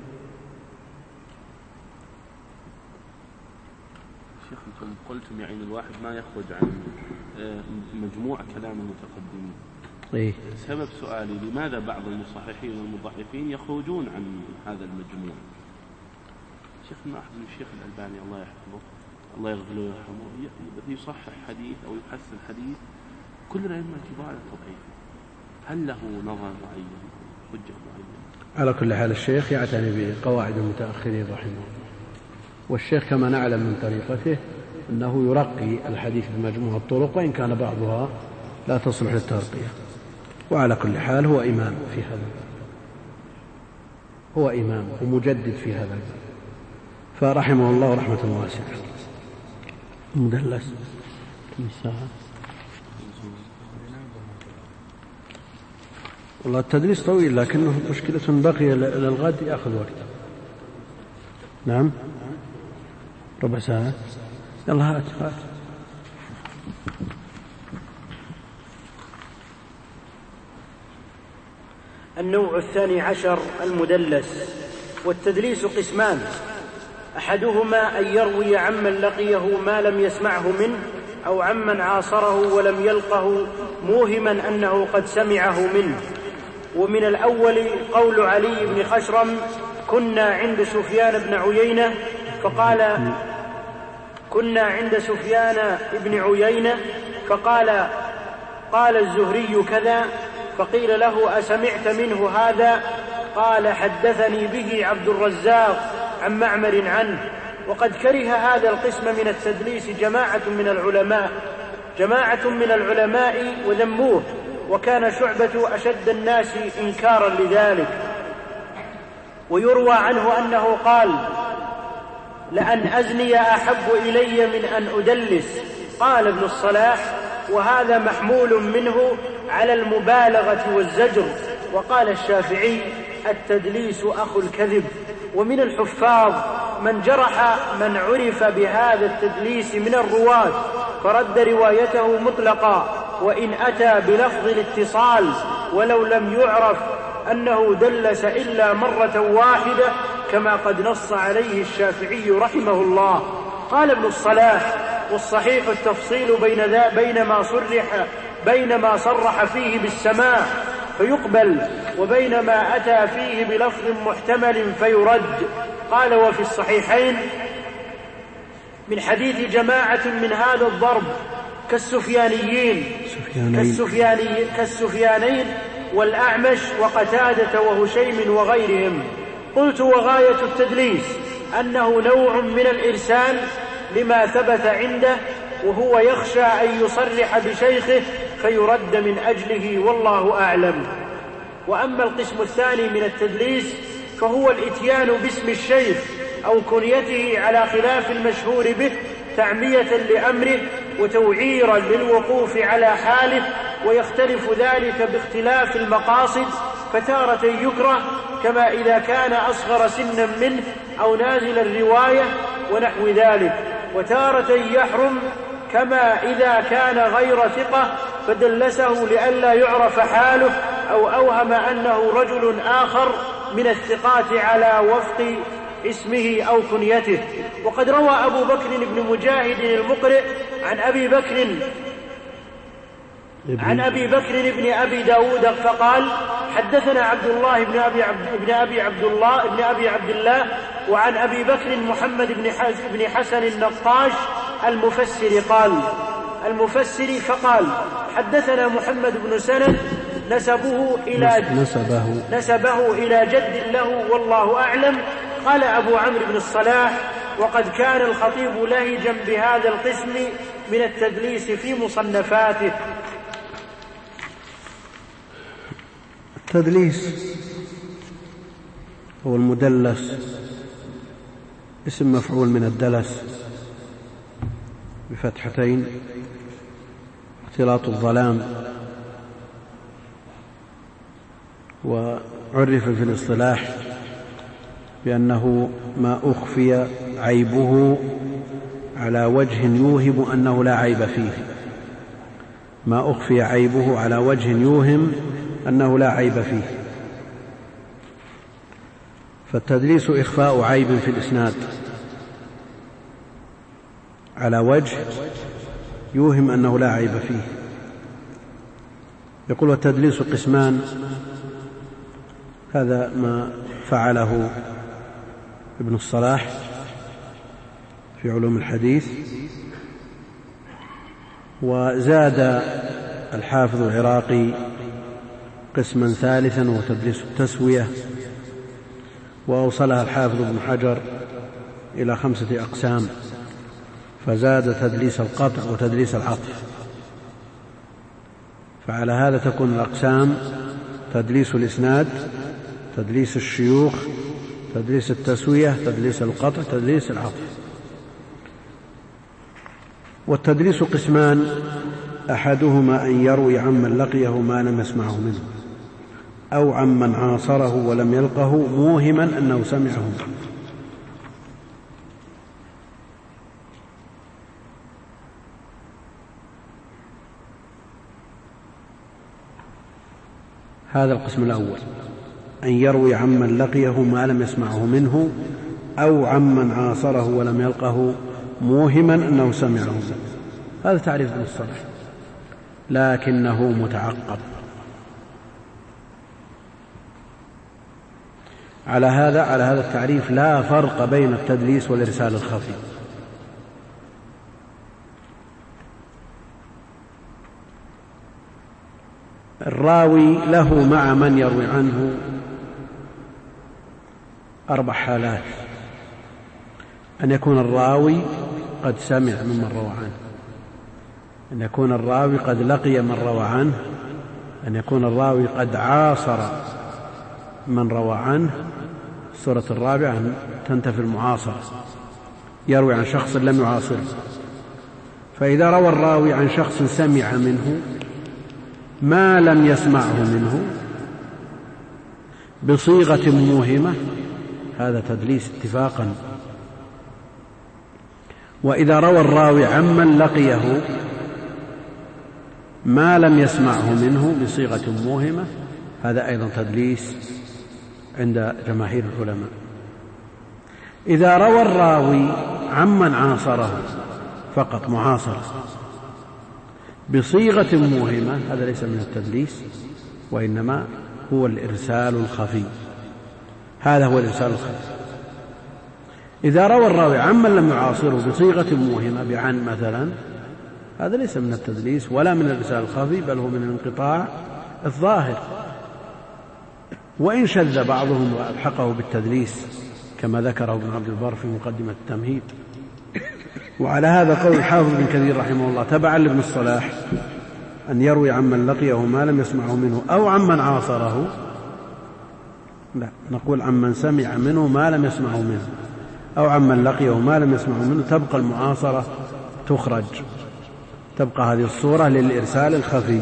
شيخ أنتم قلتم يعني الواحد ما يخرج عن مجموع كلام المتقدمين. إيه؟ سبب سؤالي لماذا بعض المصححين والمضعفين يخرجون عن هذا المجموع؟ شيخنا أحد الشيخ الألباني الله يحفظه الله يغفر له ويرحمه يصحح حديث أو يحسن حديث كل الأئمة الكبار على التضعيف، هل له نظر معين حجة معينة؟ على كل حال الشيخ يعتني بقواعد المتأخرين رحمه الله، والشيخ كما نعلم من طريقته أنه يرقي الحديث بمجموع الطرق وإن كان بعضها لا تصلح للترقية، وعلى كل حال هو إمام في هذا، هو إمام ومجدد في هذا، فرحمه الله رحمة واسعة. مدلس ساعة والله التدريس طويل، لكنه مشكلة بقي للغد يأخذ وقت. نعم، ربع ساعة، يلا هات هات. النوع الثاني عشر المدلس. والتدليس قسمان، أحدهما أن يروي عمن لقيه ما لم يسمعه منه أو عمن عاصره ولم يلقه موهما أنه قد سمعه منه. ومن الأول قول علي بن خشرم كنا عند سفيان بن عيينة فقال كنا عند سفيان بن عيينة فقال قال الزهري كذا، فقيل له أسمعت منه هذا؟ قال حدثني به عبد الرزاق عن معمر عنه. وقد كره هذا القسم من التدليس جماعة من العلماء جماعة من العلماء وذموه، وكان شعبة أشد الناس إنكارا لذلك. ويروى عنه أنه قال لأن أزني أحب إلي من أن أدلس. قال ابن الصلاح وهذا محمول منه على المبالغة والزجر. وقال الشافعي التدليس أخو الكذب. ومن الحفاظ من جرح من عرف بهذا التدليس من الرواة فرد روايته مطلقا، وإن أتى بلفظ الاتصال ولو لم يعرف أنه دلس إلا مرة واحدة كما قد نص عليه الشافعي رحمه الله. قال ابن الصلاح والصحيح التفصيل بين, ذا بين, ما صرح بين ما صرح فيه بالسماع فيقبل وبين ما أتى فيه بلفظ محتمل فيرد. قال وفي الصحيحين من حديث جماعة من هذا الضرب كالسفيانيين كالسفيانيين, كالسفيانين والأعمش وقتادة وهشيم وغيرهم. قلت وغاية التدليس أنه نوع من الإرسال لما ثبت عنده، وهو يخشى أن يصرح بشيخه فيرد من أجله، والله أعلم. وأما القسم الثاني من التدليس فهو الإتيان باسم الشيخ أو كنيته على خلاف المشهور به تعمية لأمره وتوعيرا للوقوف على حاله، ويختلف ذلك باختلاف المقاصد، فتارة يكره كما إذا كان أصغر سنا منه أو نازل الرواية ونحو ذلك، وتارة يحرم كما إذا كان غير ثقة فدلسه لئلا يعرف حاله أو أوهم أنه رجل آخر من الثقات على وفق اسمه أو كنيته. وقد روى أبو بكر بن مجاهد المقرئ عن أبي بكر عن أبي بكر بن أبي داود فقال حدثنا عبد الله بن أبي عبد, بن أبي عبد الله بن أبي عبد الله وعن أبي بكر محمد بن حسن النقاش المفسر قال المفسر فقال حدثنا محمد بن سند نسبه إلى نسبه, نسبه إلى جد له والله أعلم. قال أبو عمرو بن الصلاح وقد كان الخطيب لهجا بهذا القسم من التدليس في مصنفاته. التدليس هو المدلس، اسم مفعول من الدلس بفتحتين، اختلاط الظلام. وعرف في الاصطلاح بأنه ما أخفي عيبه على وجه يوهم أنه لا عيب فيه، ما أخفي عيبه على وجه يوهم أنه لا عيب فيه. فالتدليس إخفاء عيب في الإسناد على وجه يوهم أنه لا عيب فيه. يقول والتدليس قسمان، هذا ما فعله ابن الصلاح في علوم الحديث. وزاد الحافظ العراقي قسما ثالثا وهو تدليس التسوية، وأوصلها الحافظ ابن حجر إلى خمسة أقسام، فزاد تدليس القطع وتدليس العطف. فعلى هذا تكون الأقسام تدليس الإسناد، تدليس الشيوخ، تدليس التسوية، تدليس القطع، تدليس العطف. والتدليس قسمان، أحدهما أن يروي عمن لقيه ما لم يسمعه منه أو عمن عاصره ولم يلقه موهما أنه سمعه منه. هذا القسم الأول، أن يروي عمن لقيه ما لم يسمعه منه أو عمن عاصره ولم يلقه موهما أنه سمعه منه. هذا تعريف ابن الصلاح لكنه متعقب. على هذا على هذا التعريف لا فرق بين التدليس والإرسال الخفي. الراوي له مع من يروي عنه أربع حالات: أن يكون الراوي قد سمع ممن روى عنه، أن يكون الراوي قد لقي من روى عنه، أن يكون الراوي قد عاصر من روى عنه. السورة الرابعة تنتفي المعاصرة، يروي عن شخص لم يعاصره. فإذا روى الراوي عن شخص سمع منه ما لم يسمعه منه بصيغة موهمة هذا تدليس اتفاقا. وإذا روى الراوي عمن لقيه ما لم يسمعه منه بصيغة موهمة هذا أيضا تدليس عند جماهير العلماء. إذا روى الراوي عمن عاصره فقط معاصرة بصيغة موهمة هذا ليس من التدليس، وإنما هو الإرسال الخفي. هذا هو الإرسال الخفي. إذا روى الراوي عمن لم يعاصره بصيغة موهمة بعن مثلا هذا ليس من التدليس ولا من الإرسال الخفي، بل هو من الانقطاع الظاهر، وإن شذ بعضهم وألحقه بالتدليس كما ذكره ابن عبد البر في مقدمة التمهيد. وعلى هذا قول الحافظ بن كثير رحمه الله تبعا لابن الصلاح أن يروي عمن لقيه ما لم يسمعه منه أو عمن عاصره، لا نقول عمن سمع منه ما لم يسمعه منه أو عمن لقيه ما لم يسمعه منه، تبقى المعاصرة تخرج، تبقى هذه الصورة للإرسال الخفي.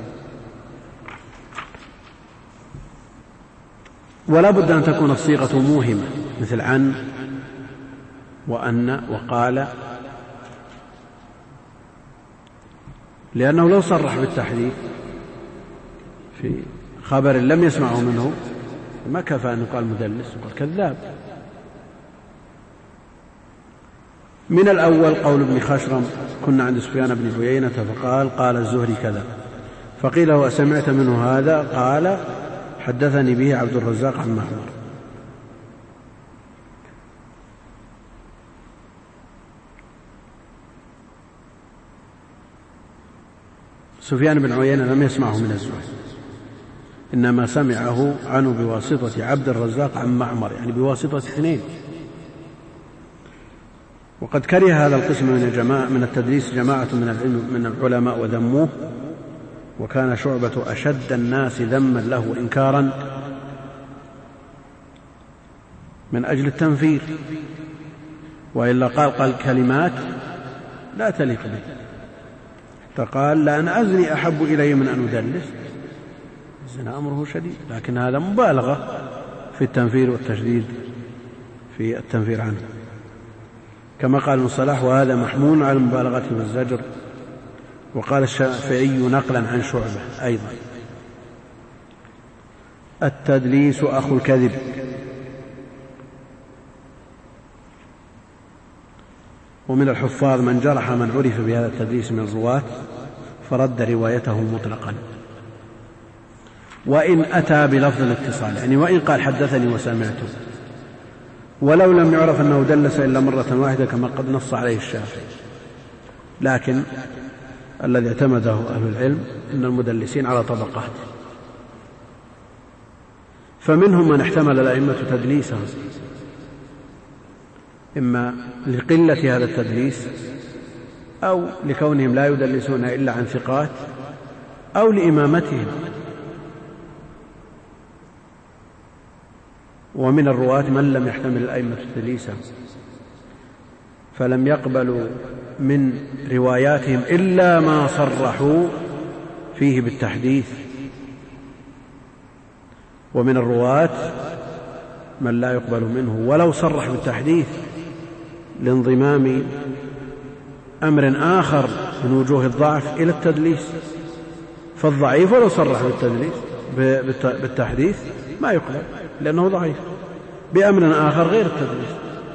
ولا بد أن تكون الصيغة موهمة مثل عن وأن وقال، لأنه لو صرح بالتحديث في خبر لم يسمعه منه ما كفى أن يقال مدلس وقال كذاب. من الأول قول ابن خشرم كنا عند سفيان بن عيينة فقال قال الزهري كذا، فقيل له أسمعت منه هذا؟ قال حدثني به عبد الرزاق عن معمر. سفيان بن عيينة لم يسمعه من الزهري، إنما سمعه عنه بواسطة عبد الرزاق عن معمر، يعني بواسطة اثنين. وقد كره هذا القسم من الجماعة من التدليس جماعة من العلم من العلماء وذموه، وكان شعبة أشد الناس ذما له وإنكارا من أجل التنفير، وإلا قال قال كلمات لا تليق به، فقال لأن أزني أحب إلي من أن أدلس. الزنا أمره شديد، لكن هذا مبالغة في التنفير والتشديد في التنفير عنه، كما قال ابن صلاح وهذا محمول على المبالغة والزجر. وقال الشافعي نقلا عن شعبة أيضا التدليس أخو الكذب، ومن الحفاظ من جرح من عرف بهذا التدليس من الرواة فرد روايته مطلقا، وإن أتى بلفظ الاتصال، يعني وإن قال حدثني وسمعته، ولو لم يعرف أنه دلس إلا مرة واحدة كما قد نص عليه الشافعي. لكن الذي اعتمده أهل العلم أن المدلسين على طبقات، فمنهم من احتمل الأئمة تدليسه إما لقلة هذا التدليس أو لكونهم لا يدلسون إلا عن ثقات أو لإمامتهم. ومن الرواة من لم يحتمل الأئمة تدليسه فلم يقبلوا من رواياتهم إلا ما صرحوا فيه بالتحديث، ومن الرواة من لا يقبل منه ولو صرح بالتحديث لانضمام أمر آخر من وجوه الضعف إلى التدليس، فالضعيف ولو صرح بالتدليس بالتحديث ما يقبل لأنه ضعيف بأمر آخر غير التدليس.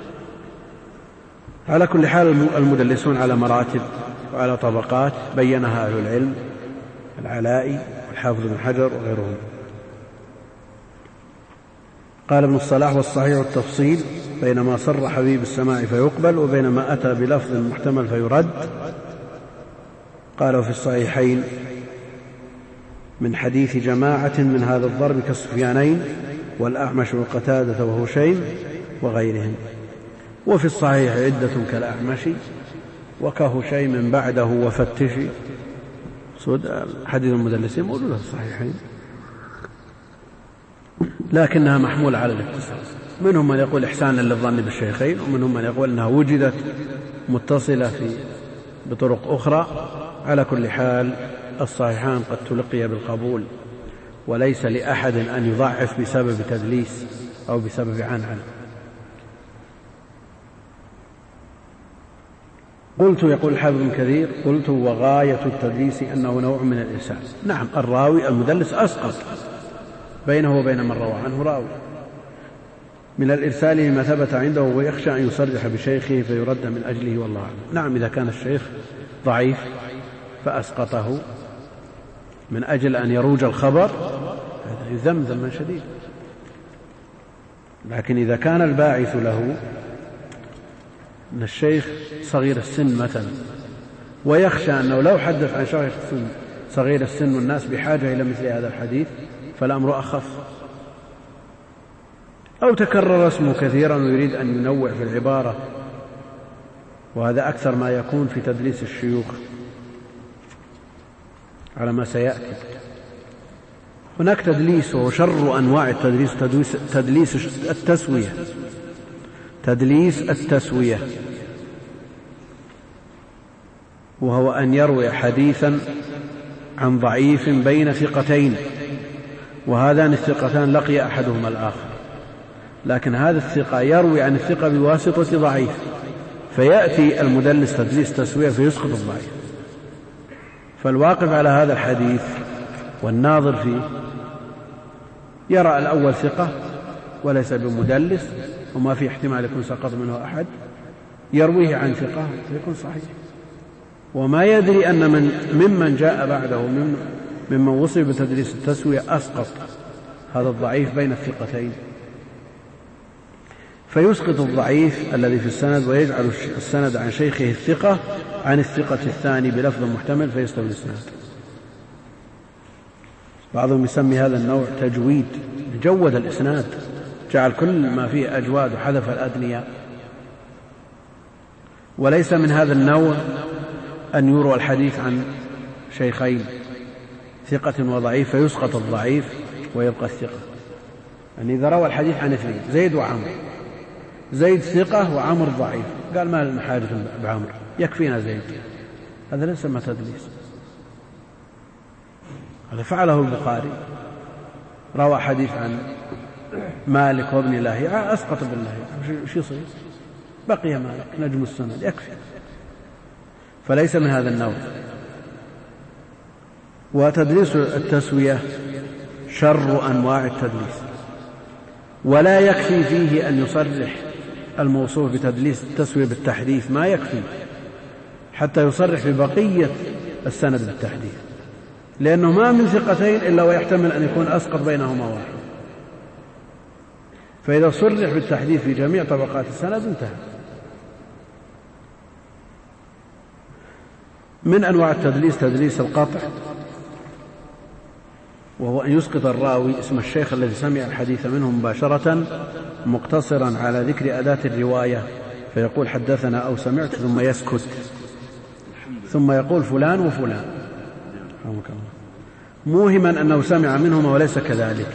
على كل حال المدلسون على مراتب وعلى طبقات بينها أهل العلم العلائي والحافظ بن حجر وغيرهم. قال ابن الصلاح: والصحيح التفصيل بين ما صرح به بالسماع فيقبل وبين ما أتى بلفظ محتمل فيرد. قالوا في الصحيحين من حديث جماعة من هذا الضرب كالسفيانين والأعمش وقتادة وهشيم وغيرهم. وفي الصحيح عدة كالأعمش وكهشيم بعده وفتشي. حديث المدلسين موجودة في الصحيحين لكنها محمولة على الاتصال. منهم من يقول إحسانا للظن بالشيخين، ومنهم من يقول أنها وجدت متصلة في بطرق أخرى. على كل حال الصحيحان قد تلقي بالقبول، وليس لأحد أن يضعف بسبب تدليس أو بسبب عنعنة. قلت، يقول الحافظ ابن كثير: قلت وغاية التدليس أنه نوع من الإرسال. نعم، الراوي المدلس أسقط بينه وبين من روى عنه راوي من الإرسال لما ثبت عنده، ويخشى أن يصرح بشيخه فيرد من أجله، والله أعلم. نعم، إذا كان الشيخ ضعيف فأسقطه من أجل أن يروج الخبر هذا يذم ذما شديد. لكن إذا كان الباعث له أن الشيخ صغير السن مثلا، ويخشى أنه لو حدث عن شيخ صغير السن والناس بحاجة إلى مثل هذا الحديث فالأمر أخف، أو تكرر اسمه كثيرا ويريد أن ينوع في العبارة، وهذا أكثر ما يكون في تدليس الشيوخ على ما سيأتي. هناك تدليس، وهو شر أنواع التدليس، تدليس, تدليس التسوية تدليس التسوية وهو أن يروي حديثا عن ضعيف بين ثقتين، وهذان الثقتان لقي أحدهما الآخر، لكن هذا الثقة يروي عن الثقة بواسطة ضعيف، فيأتي المدلس تدليس تسوية فيسقط الضعيف. فالواقف على هذا الحديث والناظر فيه يرى الأول ثقة وليس بمدلس وما في احتمال يكون سقط منه أحد، يرويه عن ثقة فيكون صحيح، وما يدري أن من ممن جاء بعده ممن وصف بتدليس التسوية أسقط هذا الضعيف بين الثقتين، فيسقط الضعيف الذي في السند ويجعل السند عن شيخه الثقة عن الثقة الثاني بلفظ محتمل فيستوي الإسناد. بعضهم يسمي هذا النوع تجويد، جود الإسناد، جعل كل ما فيه أجواد وحذف الأدنياء. وليس من هذا النوع أن يروى الحديث عن شيخين ثقة وضعيف فيسقط الضعيف ويبقى الثقة. يعني إذا روى الحديث عن اثنين زيد وعمر، زيد ثقة وعمر ضعيف، قال ما لنا حاجة بعمر يكفينا زيد، هذا ليس ما تدليس. هذا فعله البخاري، روى حديث عن مالك وابن لاهيعة أسقط ابن لاهيعة، شو يصير؟ بقي مالك نجم السند يكفي. فليس من هذا النوع. وتدليس التسوية شر أنواع التدليس، ولا يكفي فيه أن يصرح الموصوف بتدليس التسوية بالتحديث، ما يكفي حتى يصرح ببقية السند بالتحديث، لأنه ما من ثقتين إلا ويحتمل أن يكون أسقط بينهما واحد. فإذا صرح بالتحديث في جميع طبقات السند انتهى. من أنواع التدليس تدليس القطع، وهو أن يسقط الراوي اسم الشيخ الذي سمع الحديث منه مباشرة مقتصرا على ذكر أداة الرواية، فيقول حدثنا أو سمعت ثم يسكت، ثم يقول فلان وفلان، موهما أنه سمع منهما وليس كذلك.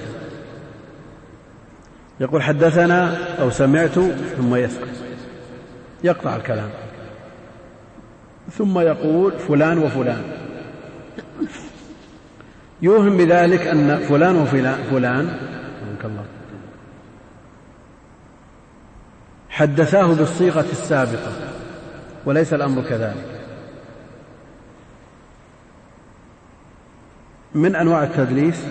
يقول حدثنا أو سمعت ثم يسكت، يقطع الكلام، ثم يقول فلان وفلان، يوهم بذلك أن فلان وفلان فلان حدثاه بالصيغة السابقة، وليس الأمر كذلك. من أنواع التدليس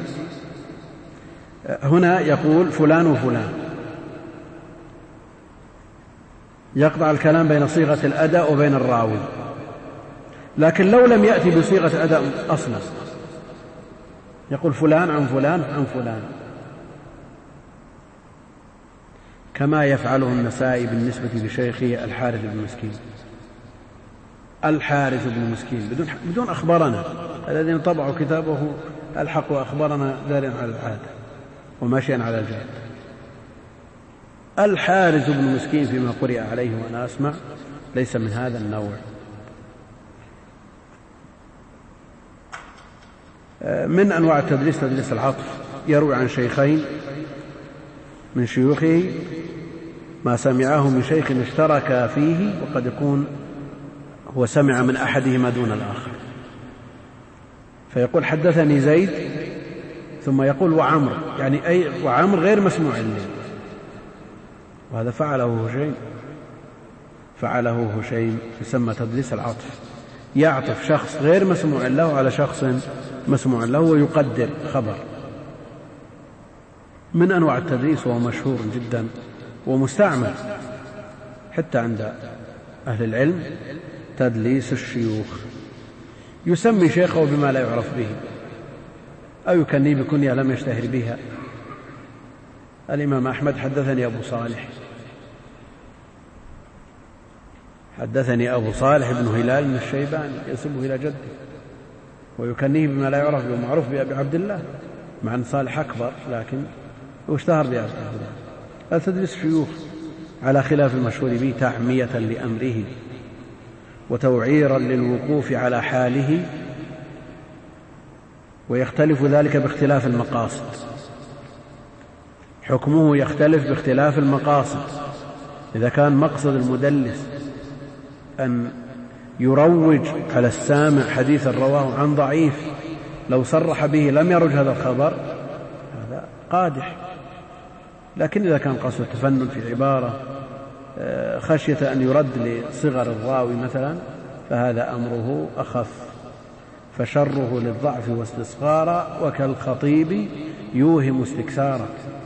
هنا يقول فلان وفلان، يقطع الكلام بين صيغة الأداء وبين الراوي، لكن لو لم يأتي بصيغة الأداء أصلا يقول فلان عن فلان عن فلان، كما يفعله النسائي بالنسبة لشيخه الحارث بن مسكين. الحارث بن مسكين بدون, بدون أخبرنا. الذين طبعوا كتابه ألحقوا أخبرنا دارا على العادة وماشيا على الجاد. الحارث بن مسكين فيما قرئ عليه وأنا أسمع ليس من هذا النوع. من أنواع التدليس تدليس العطف، يروي عن شيخين من شيوخه ما سمعه من شيخ اشترك فيه، وقد يكون هو سمع من أحدهما دون الآخر، فيقول حدثني زيد ثم يقول وعمر، يعني أي وعمر غير مسموع لي، وهذا فعله هشيم فعله هشيم يسمى تدليس العطف، يعطف شخص غير مسموع له على شخص مسموع له ويقدر خبر. من أنواع التدليس وهو مشهور جدا ومستعمل حتى عند أهل العلم، تدليس الشيوخ، يسمي شيخه بما لا يعرف به أو يكنيه بكنية لم يشتهر بها. الإمام أحمد حدثني أبو صالح حدثني أبو صالح بن هلال من الشيباني، ينسبه إلى جده ويكنيه بما لا يعرف به، معروف بأبي عبد الله، مع أن صالح أكبر لكن واشتهر بأبي عبد الله. تدليس الشيوخ على خلاف المشهور به تعمية لأمره وتوعيرا للوقوف على حاله، ويختلف ذلك باختلاف المقاصد. حكمه يختلف باختلاف المقاصد. إذا كان مقصد المدلس أن يروج على السامع حديثا رواه عن ضعيف لو صرح به لم يرج هذا الخبر، هذا قادح. لكن إذا كان قصد التفنن في عبارة خشية أن يرد لصغر الراوي مثلا، فهذا أمره أخف، فشره للضعف واستصغارا، وكالخطيب يوهم استكثارا.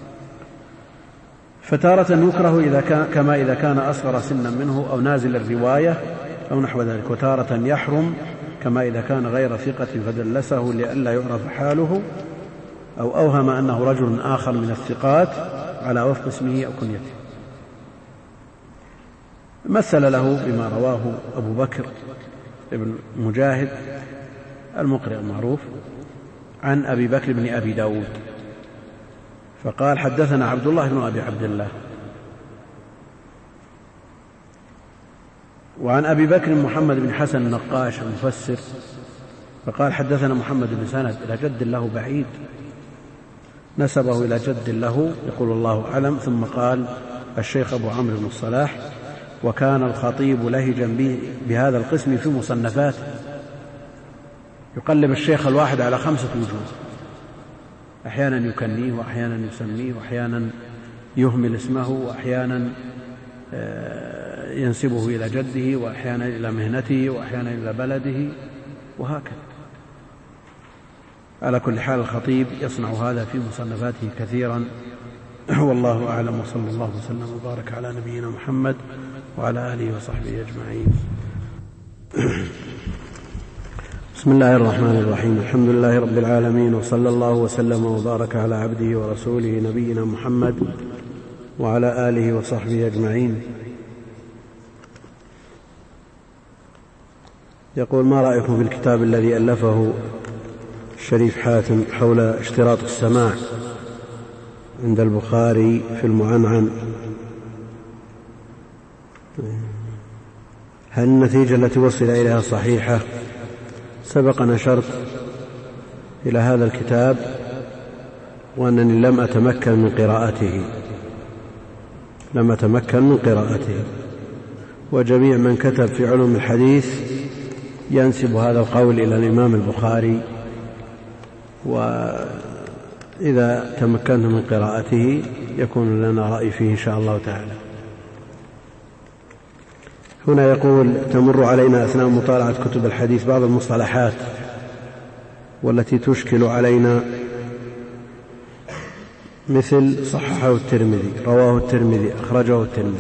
فتارة يكره إذا كان كما إذا كان أصغر سنا منه أو نازل الرواية أو نحو ذلك، وتارة يحرم كما إذا كان غير ثقة فدلسه لئلا يعرف حاله، أو أوهم أنه رجل آخر من الثقات على وفق اسمه أو كنيته. مثل له بما رواه أبو بكر ابن مجاهد المقرئ المعروف عن أبي بكر بن أبي داود، فقال حدثنا عبد الله بن أبي عبد الله، وعن أبي بكر محمد بن حسن النقاش المفسر فقال حدثنا محمد بن سند إلى جد له بعيد، نسبه إلى جد له يقول الله أعلم. ثم قال الشيخ أبو عمرو بن الصلاح وكان الخطيب لهجا به بهذا القسم في مصنفاته، يقلب الشيخ الواحد على خمسة وجوه، أحيانا يكنيه وأحيانا يسميه وأحيانا يهمل اسمه وأحيانا ينسبه إلى جده وأحيانا إلى مهنته وأحيانا إلى بلده وهكذا. على كل حال الخطيب يصنع هذا في مصنفاته كثيرا، والله أعلم، وصلى الله وسلم وبارك على نبينا محمد وعلى آله وصحبه أجمعين. بسم الله الرحمن الرحيم، الحمد لله رب العالمين، وصلى الله وسلم وبارك على عبده ورسوله نبينا محمد وعلى آله وصحبه أجمعين. يقول ما رأيكم في الكتاب الذي ألفه الشريف حاتم حول اشتراط السماع عند البخاري في المعنعن؟ هل النتيجة التي وصل إليها صحيحة؟ سبق نشرت إلى هذا الكتاب وأنني لم أتمكن من قراءته لم أتمكن من قراءته وجميع من كتب في علوم الحديث ينسب هذا القول إلى الإمام البخاري، وإذا تمكنت من قراءته يكون لنا رأي فيه إن شاء الله تعالى. هنا يقول تمر علينا أثناء مطالعة كتب الحديث بعض المصطلحات والتي تشكل علينا، مثل صححه الترمذي، رواه الترمذي، أخرجه الترمذي.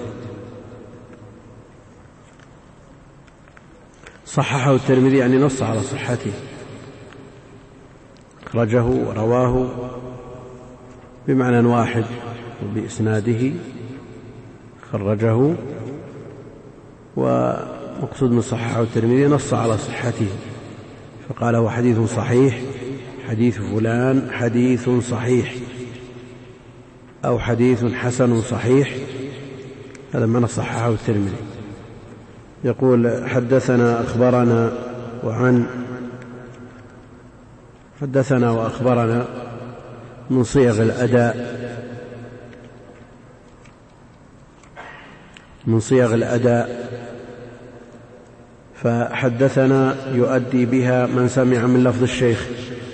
صححه الترمذي يعني نص على صحته، أخرجه ورواه بمعنى واحد وبإسناده خرجه، ومقصود من صححه الترمذي نص على صحته فقال هو حديث صحيح، حديث فلان حديث صحيح، أو حديث حسن صحيح، هذا معنى صححه الترمذي. يقول حدثنا أخبرنا وعن حدثنا وأخبرنا من صيغ الأداء من صيغ الأداء فحدثنا يؤدي بها من سمع من لفظ الشيخ،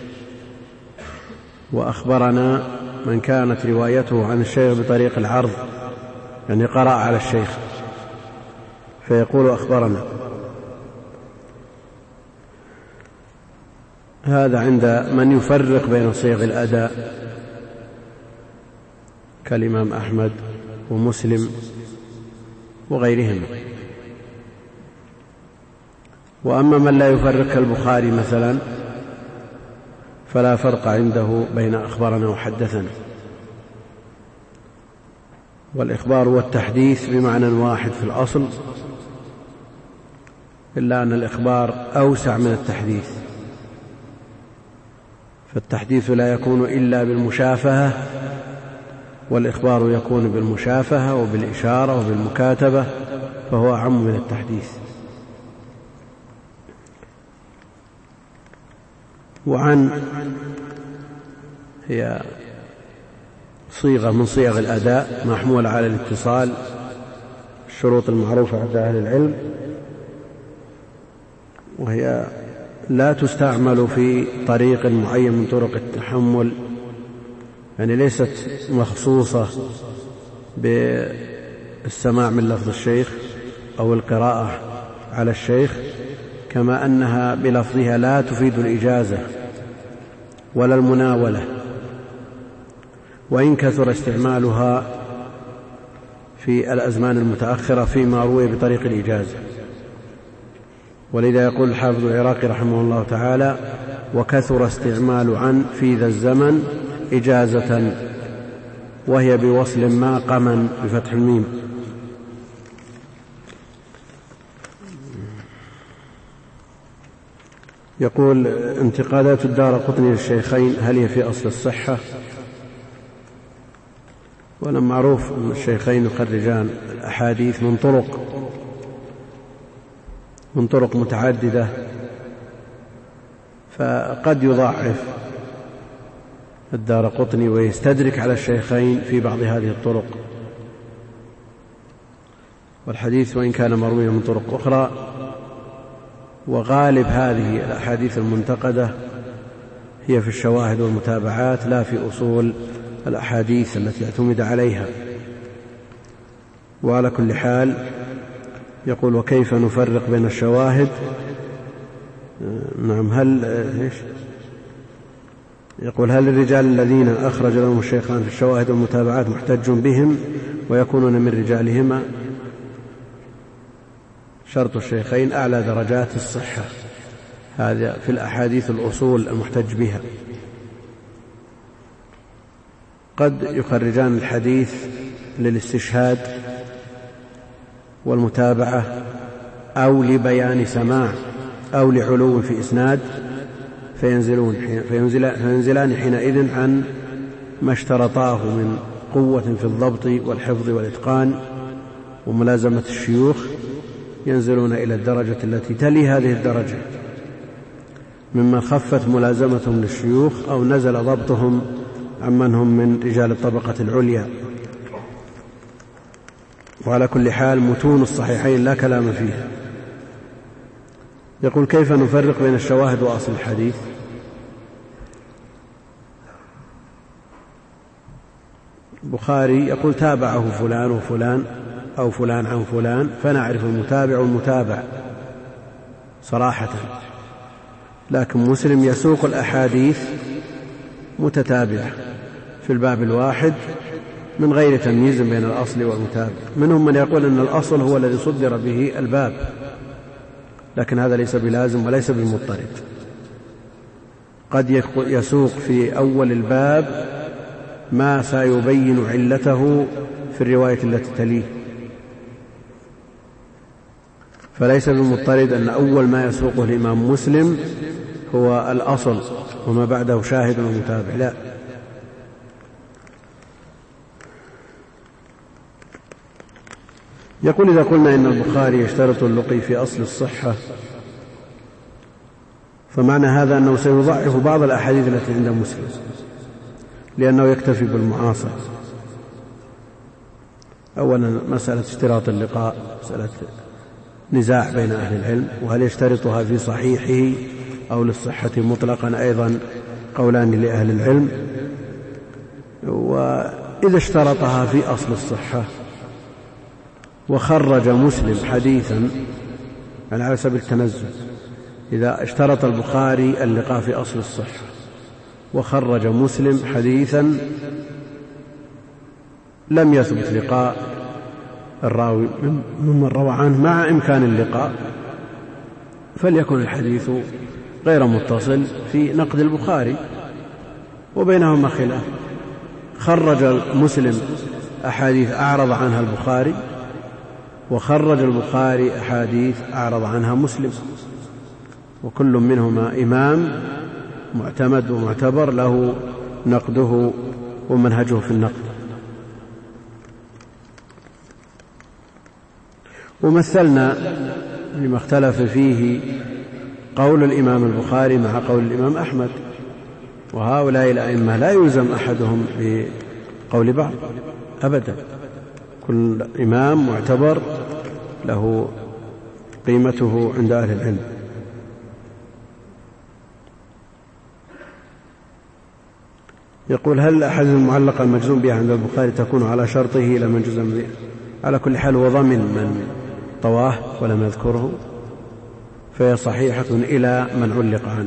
وأخبرنا من كانت روايته عن الشيخ بطريق العرض، يعني قرأ على الشيخ فيقول أخبرنا. هذا عند من يفرق بين صيغ الأداء كالإمام أحمد ومسلم وغيرهم. وأما من لا يفرق كالبخاري مثلا فلا فرق عنده بين أخبرنا وحدثنا، والإخبار والتحديث بمعنى واحد في الأصل، إلا أن الإخبار أوسع من التحديث، فالتحديث لا يكون إلا بالمشافهة، والإخبار يكون بالمشافهة وبالإشارة وبالمكاتبة، فهو أعم من التحديث. وعن هي صيغة من صيغ الأداء محمولة على الاتصال، الشروط المعروفة عند أهل العلم، وهي لا تستعمل في طريق معين من طرق التحمل، يعني ليست مخصوصة بالسماع من لفظ الشيخ أو القراءة على الشيخ، كما أنها بلفظها لا تفيد الإجازة ولا المناولة، وإن كثر استعمالها في الأزمان المتأخرة فيما روي بطريق الإجازة. ولذا يقول الحافظ العراقي رحمه الله تعالى: وكثر استعمال عن في ذا الزمن إجازة، وهي بوصل ما قمن بفتح الميم. يقول: انتقادات الدارقطني للشيخين هل هي في أصل الصحة؟ ولم معروف أن الشيخين يخرجان الأحاديث من طرق من طرق متعددة، فقد يضعف الدارقطني ويستدرك على الشيخين في بعض هذه الطرق، والحديث وإن كان مرويا من طرق أخرى، وغالب هذه الأحاديث المنتقدة هي في الشواهد والمتابعات لا في أصول الأحاديث التي اعتمد عليها. وعلى كل حال يقول: وكيف نفرق بين الشواهد؟ نعم، هل إيش؟ يقول: هل الرجال الذين أخرج لهم الشيخان في الشواهد والمتابعات محتج بهم ويكونون من رجالهما؟ شرط الشيخين أعلى درجات الصحة، هذا في الأحاديث الأصول المحتج بها. قد يخرجان الحديث للاستشهاد والمتابعة، أو لبيان سماع، أو لعلو في إسناد، فينزلون فينزلان حينئذ عن ما اشترطاه من قوة في الضبط والحفظ والإتقان وملازمة الشيوخ، ينزلون إلى الدرجة التي تلي هذه الدرجة، ممن خفت ملازمتهم للشيوخ أو نزل ضبطهم عمن هم من رجال الطبقة العليا. وعلى كل حال متون الصحيحين لا كلام فيها. يقول: كيف نفرق بين الشواهد وأصل الحديث؟ البخاري يقول: تابعه فلان وفلان أو فلان عن فلان، فنعرف المتابع والمتابع صراحة. لكن مسلم يسوق الأحاديث متتابعة في الباب الواحد من غير تمييز بين الأصل والمتابع. منهم من يقول أن الأصل هو الذي صدر به الباب، لكن هذا ليس بلازم وليس بمضطرد. قد يسوق في أول الباب ما سيبين علته في الرواية التي تليه، فليس بمضطرد أن أول ما يسوقه الإمام مسلم هو الأصل وما بعده شاهد ومتابع، لا. يقول إذا قلنا إن البخاري يشترط اللقي في أصل الصحة فمعنى هذا أنه سيضعف بعض الأحاديث التي عند مسلم لأنه يكتفي بالمعاصر. أولا مسألة اشتراط اللقاء مسألة نزاع بين أهل العلم، وهل يشترطها في صحيحه أو للصحة مطلقا أيضا قولان لأهل العلم. وإذا اشترطها في أصل الصحة وخرج مسلم حديثا يعني على سبيل التنزل، إذا اشترط البخاري اللقاء في أصل الصحة وخرج مسلم حديثا لم يثبت لقاء الراوي ممن روى عنه مع إمكان اللقاء، فليكن الحديث غير متصل في نقد البخاري، وبينهما خلاف. خرج مسلم أحاديث أعرض عنها البخاري، وخرج البخاري أحاديث أعرض عنها مسلم، وكل منهما إمام معتمد ومعتبر له نقده ومنهجه في النقد. ومثلنا لما اختلف فيه قول الإمام البخاري مع قول الإمام أحمد، وهؤلاء الأئمة لا يلزم أحدهم بقول بعض أبدا، كل إمام معتبر له قيمته عند أهل العلم. يقول هل الأحاديث المعلقة المجزوم بها عند البخاري تكون على شرطه إلى من جزم به؟ على كل حال وضمن من طواه ولم يذكره فهي صحيحة إلى من علق عنه،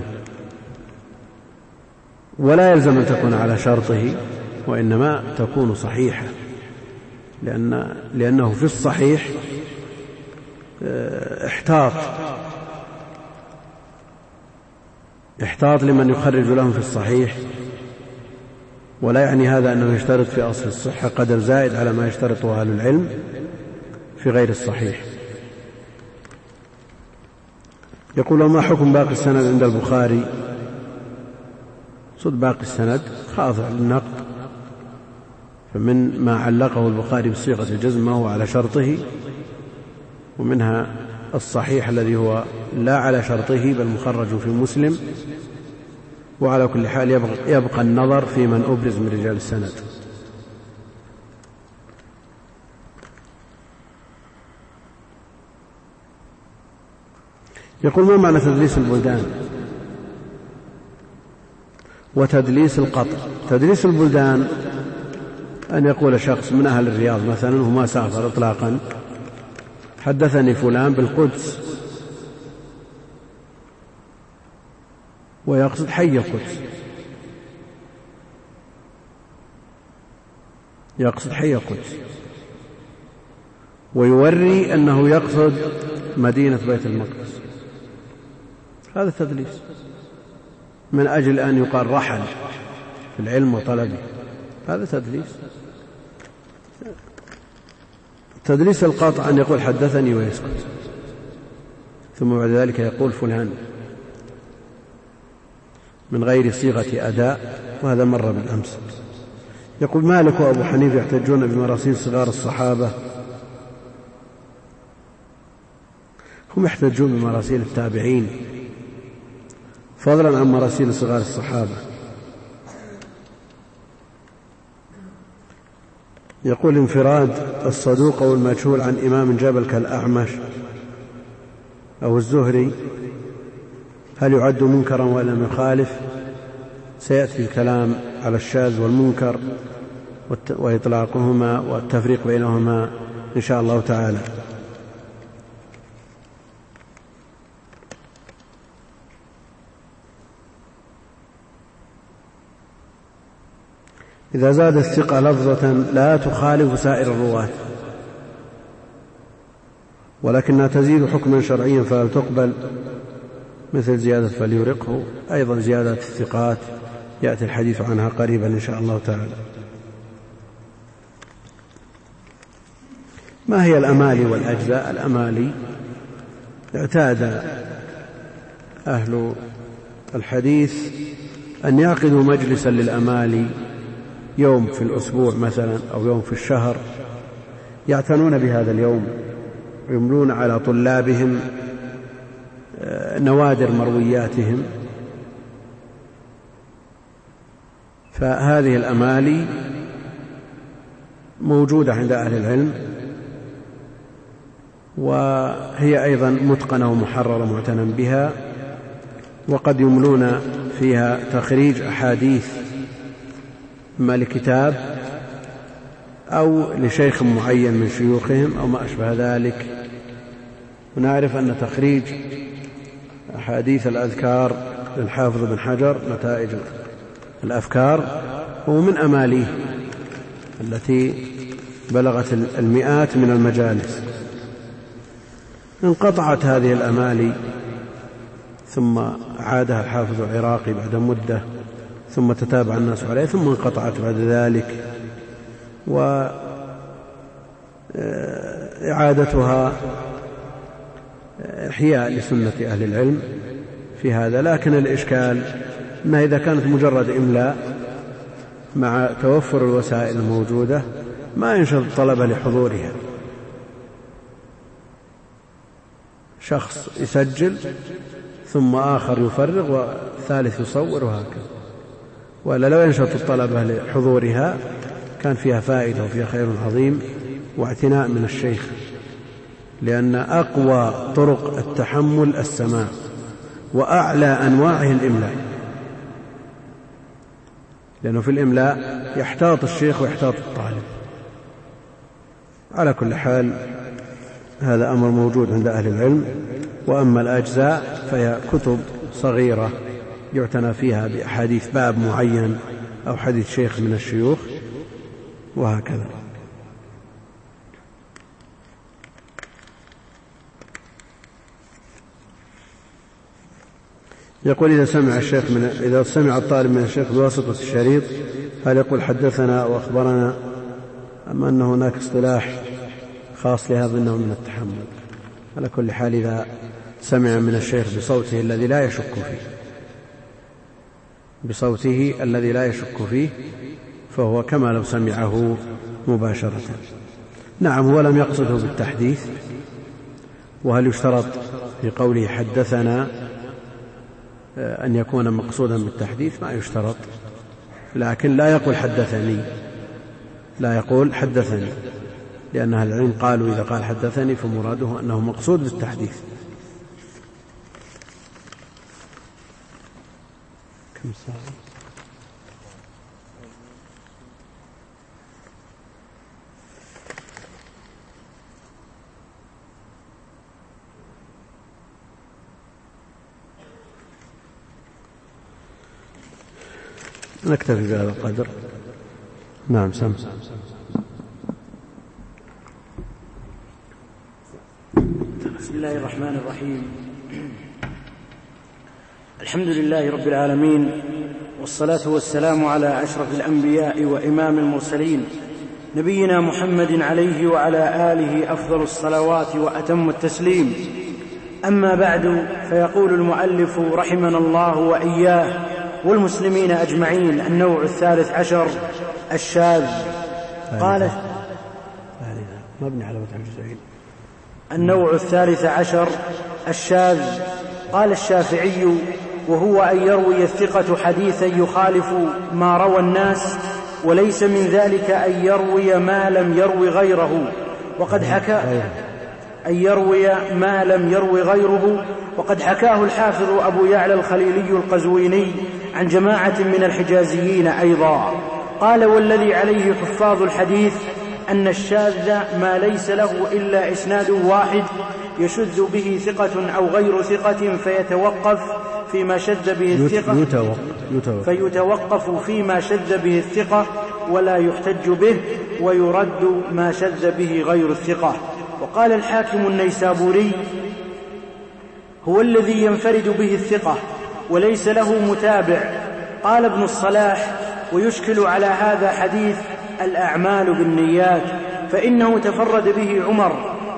ولا يلزم أن تكون على شرطه، وإنما تكون صحيحة، لأن لأنه في الصحيح احتاط احتاط لمن يخرج لهم في الصحيح، ولا يعني هذا أنه يشترط في أصل الصحة قدر زائد على ما يشترطه أهل العلم في غير الصحيح. يقول وما حكم باقي السند عند البخاري؟ صد باقي السند خاضع للنقد، فمن ما علقه البخاري بصيغة الجزم ما هو على شرطه، ومنها الصحيح الذي هو لا على شرطه بل مخرج في مسلم. وعلى كل حال يبقى, يبقى النظر في من أبرز من رجال السند. يقول ما معنى تدليس البلدان وتدليس القطع؟ تدليس البلدان أن يقول شخص من أهل الرياض مثلا وما سافر إطلاقا حدثني فلان بالقدس، ويقصد حي القدس، يقصد حي القدس، ويوري أنه يقصد مدينة بيت المقدس، هذا تدليس من أجل أن يقال رحل في العلم وطلبه، هذا تدليس. تدليس القطع أن يقول حدثني ويسكت، ثم بعد ذلك يقول فلان من غير صيغة أداء، وهذا مر بالأمس. يقول مالك وأبو حنيفة يحتجون بمراسيل صغار الصحابة، هم يحتجون بمراسيل التابعين فضلا عن مراسيل صغار الصحابة. يقول انفراد الصدوق أو المجهول عن إمام جبل كالأعمش أو الزهري هل يعد منكرا ولم يخالف؟ سيأتي الكلام على الشاذ والمنكر وإطلاقهما والتفريق بينهما إن شاء الله تعالى. إذا زاد الثقة لفظة لا تخالف سائر الرواة ولكنها تزيد حكما شرعيا فهل تقبل؟ مثل زيادة فليرقه، أيضا زيادة الثقات يأتي الحديث عنها قريبا إن شاء الله تعالى. ما هي الأمالي والأجزاء؟ الأمالي اعتاد أهل الحديث أن يعقدوا مجلسا للأمالي يوم في الأسبوع مثلا أو يوم في الشهر، يعتنون بهذا اليوم ويملون على طلابهم نوادر مروياتهم. فهذه الأمالي موجودة عند أهل العلم، وهي أيضا متقنة ومحررة معتنى بها، وقد يملون فيها تخريج أحاديث إما لكتاب أو لشيخ معين من شيوخهم أو ما أشبه ذلك. ونعرف أن تخريج أحاديث الأذكار للحافظ بن حجر نتائج الأفكار هو من أماليه التي بلغت المئات من المجالس. انقطعت هذه الأمالي ثم عادها الحافظ العراقي بعد مدة، ثم تتابع الناس عليه، ثم انقطعت بعد ذلك، وإعادتها إحياء لسنة أهل العلم في هذا. لكن الإشكال أنها إذا كانت مجرد إملاء مع توفر الوسائل الموجودة ما ينشط الطلبة لحضورها. شخص يسجل ثم آخر يفرغ والثالث يصور وهكذا، ولا لو ينشط الطلبة لحضورها كان فيها فائدة وفيها خير عظيم واعتناء من الشيخ، لأن أقوى طرق التحمل السماع وأعلى أنواعه الإملاء، لأنه في الإملاء يحتاط الشيخ ويحتاط الطالب. على كل حال هذا أمر موجود عند أهل العلم. وأما الأجزاء فهي كتب صغيرة يعتنى فيها بأحاديث باب معين أو حديث شيخ من الشيوخ وهكذا. يقول إذا سمع الشيخ من إذا سمع الطالب من الشيخ بواسطة الشريط هل يقول حدثنا وأخبرنا، أم أن هناك اصطلاح خاص لهذا أنه من التحمل؟ على كل حال إذا سمع من الشيخ بصوته الذي لا يشك فيه بصوته الذي لا يشك فيه فهو كما لو سمعه مباشرة. نعم، هو لم يقصده بالتحديث. وهل يشترط في قوله حدثنا أن يكون مقصودا بالتحديث؟ ما يشترط، لكن لا يقول حدثني لا يقول حدثني لأن أهل العلم قالوا إذا قال حدثني فمراده أنه مقصود بالتحديث. كم ساعة؟ نكتفي بهذا القدر. نعم سم بسم الله الرحمن الرحيم. الحمد لله رب العالمين، والصلاة والسلام على أشرف الأنبياء وإمام المرسلين نبينا محمد عليه وعلى آله أفضل الصلوات وأتم التسليم. أما بعد، فيقول المؤلف رحمنا الله وإياه والمسلمين أجمعين: النوع الثالث عشر الشاذ. قال مبني على فتح الجزئين. النوع الثالث عشر الشاذ. قال الشافعي: وهو أن يروي الثقة حديثا يخالف ما روى الناس، وليس من ذلك أن يروي ما لم يروي غيره، وقد حكى أن يروي ما لم يروي غيره وقد حكاه الحافظ أبو يعلى الخليلي القزويني عن جماعة من الحجازيين أيضا. قال: والذي عليه حفاظ الحديث أن الشاذ ما ليس له إلا إسناد واحد يشذ به ثقة أو غير ثقة فيتوقف فيما شذ به الثقة فيتوقف فيما شذ به الثقة ولا يحتج به، ويرد ما شذ به غير الثقة. وقال الحاكم النيسابوري: هو الذي ينفرد به الثقة وليس له متابع. قال ابن الصلاح: ويشكل على هذا حديث الأعمال بالنيات، فإنه تفرد به عمر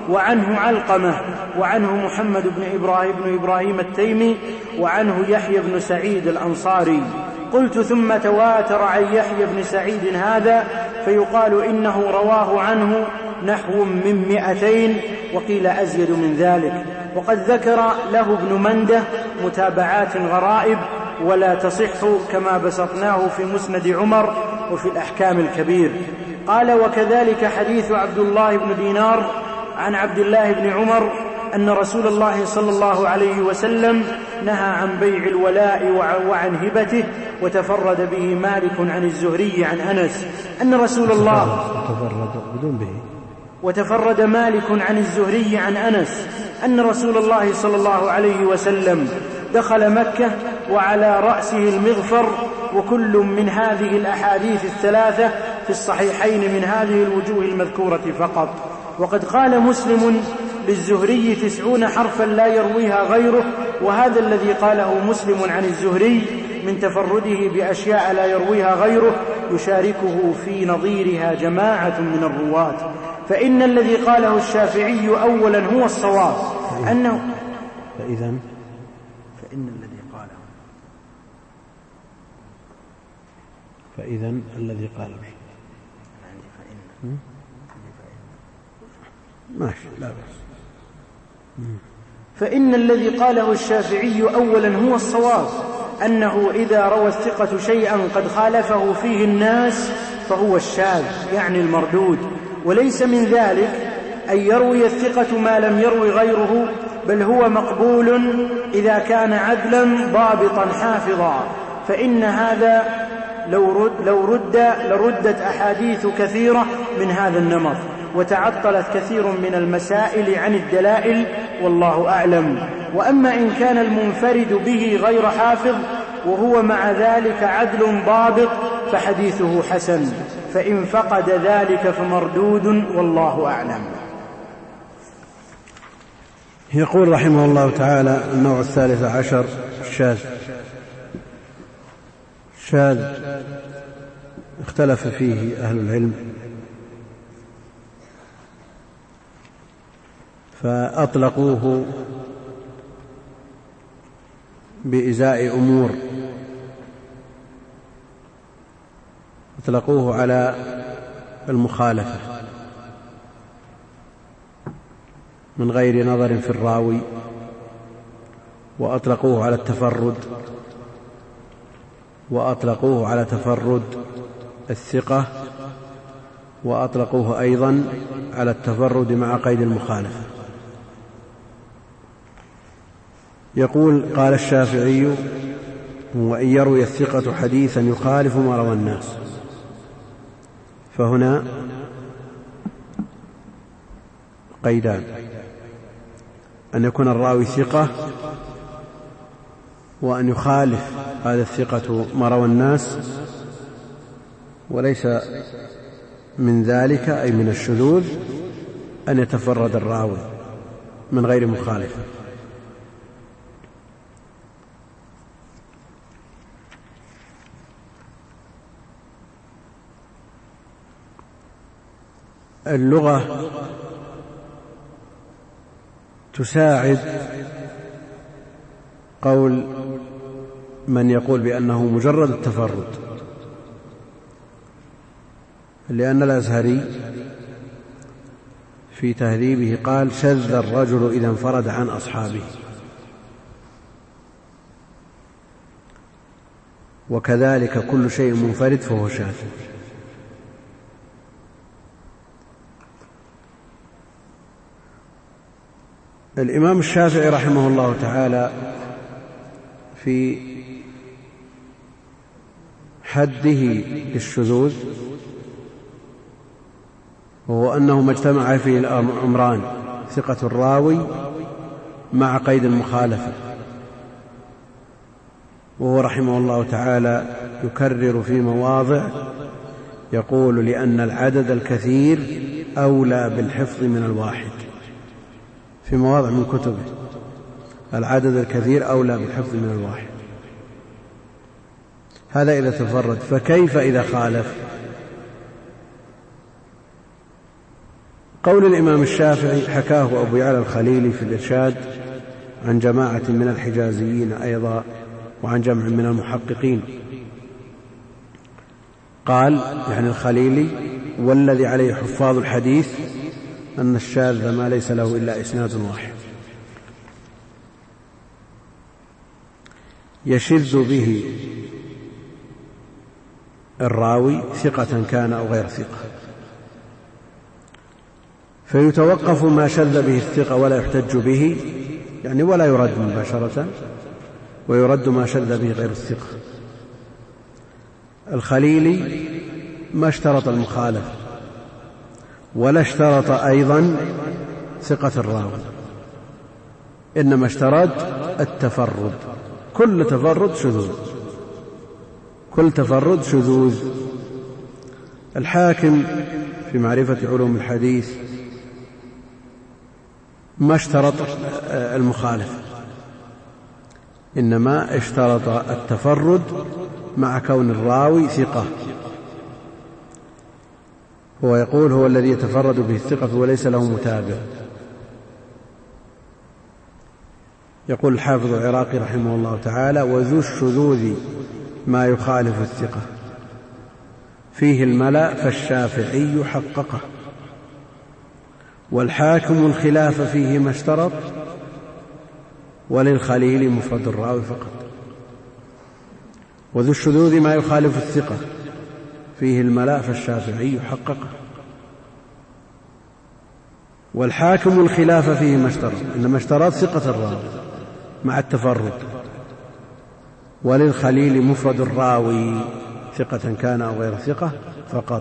وعنه علقمة، وعنه محمد بن إبراهيم بن إبراهيم التيمي، وعنه يحيى بن سعيد الأنصاري. قلت ثم تواتر عن يحيى بن سعيد هذا، فيقال إنه رواه عنه نحو من مئتين، وقيل أزيد من ذلك. وقد ذكر له ابن منده متابعات غرائب ولا تصح كما بسطناه في مسند عمر وفي الأحكام الكبير. قال: وكذلك حديث عبد الله بن دينار عن عبد الله بن عمر أن رسول الله صلى الله عليه وسلم نهى عن بيع الولاء وعن هبته، وتفرد به مالك عن الزهري عن أنس أن رسول الله وتفرد مالك عن الزهري عن أنس أن رسول الله صلى الله عليه وسلم دخل مكة وعلى رأسه المغفر. وكل من هذه الأحاديث الثلاثة في الصحيحين من هذه الوجوه المذكورة فقط. وقد قال مسلم للزهري تسعون حرفا لا يرويها غيره، وهذا الذي قاله مسلم عن الزهري من تفرده بأشياء لا يرويها غيره يشاركه في نظيرها جماعة من الرواة. فإن الذي قاله الشافعي أولا هو الصواب أنه فإذن فإن الذي قاله فإذن الذي قاله ماشي لا بأس. فإن الذي قاله الشافعي أولا هو الصواب أنه إذا روى الثقة شيئا قد خالفه فيه الناس فهو الشاذ يعني المردود، وليس من ذلك أن يروي الثقة ما لم يروي غيره، بل هو مقبول إذا كان عدلا ضابطا حافظا. فإن هذا لو رد, لو رد لردت أحاديث كثيرة من هذا النمط، وتعطلت كثير من المسائل عن الدلائل، والله أعلم. وأما إن كان المنفرد به غير حافظ وهو مع ذلك عدل ضابط فحديثه حسن، فإن فقد ذلك فمردود، والله أعلم. يقول رحمه الله تعالى: النوع الثالث عشر الشاذ. الشاذ اختلف فيه أهل العلم، فأطلقوه بإزاء أمور، أطلقوه على المخالفة من غير نظر في الراوي، وأطلقوه على التفرد، وأطلقوه على تفرد الثقة، وأطلقوه أيضا على التفرد مع قيد المخالفة. يقول: قال الشافعي: وإن يروي الثقة حديثا يخالف ما روى الناس. فهنا قيدان: أن يكون الراوي ثقة، وأن يخالف هذا الثقة ما روى الناس، وليس من ذلك أي من الشذوذ أن يتفرد الراوي من غير مخالفة. اللغة تساعد قول من يقول بأنه مجرد التفرد، لأن الأزهري في تهذيبه قال: شذ الرجل إذا انفرد عن أصحابه. وكذلك كل شيء منفرد فهو شاذ. الإمام الشافعي رحمه الله تعالى في حده للشذوذ وهو أنه ما اجتمع فيه الأمران: ثقة الراوي مع قيد المخالفة. وهو رحمه الله تعالى يكرر في مواضع يقول: لأن العدد الكثير أولى بالحفظ من الواحد. في مواضع من كتبه: العدد الكثير أولى بالحفظ من الواحد. هذا إذا تفرد، فكيف إذا خالف؟ قول الإمام الشافعي حكاه أبو يعلى الخليلي في الإرشاد عن جماعة من الحجازيين أيضا وعن جمع من المحققين. قال يعني الخليلي: والذي عليه حفاظ الحديث أن الشاذ ما ليس له إلا إسناد واحد يشذ به الراوي ثقة كان أو غير ثقة، فيتوقف ما شذ به الثقة ولا يحتج به، يعني ولا يرد مباشرة، ويرد ما شذ به غير الثقة. الخليلي ما اشترط المخالفة ولا اشترط أيضا ثقة الراوي، إنما اشترط التفرد. كل تفرد شذوذ، كل تفرد شذوذ. الحاكم في معرفة علوم الحديث ما اشترط المخالفة، إنما اشترط التفرد مع كون الراوي ثقة. هو يقول: هو الذي يتفرد به الثقة وليس له متابع. يقول الحافظ العراقي رحمه الله تعالى: وذو الشذوذ ما يخالف الثقة فيه الملأ فالشافعي حققه، والحاكم الخلاف فيه ما اشترط، وللخليل مفرد الراوي فقط. وذو الشذوذ ما يخالف الثقة فيه الملأ فالشافعي حققه، والحاكم الخلاف فيه ما اشترط، إنما اشترط ثقة الراوي مع التفرد، وللخليل مفرد الراوي ثقة كان أو غير ثقة فقط.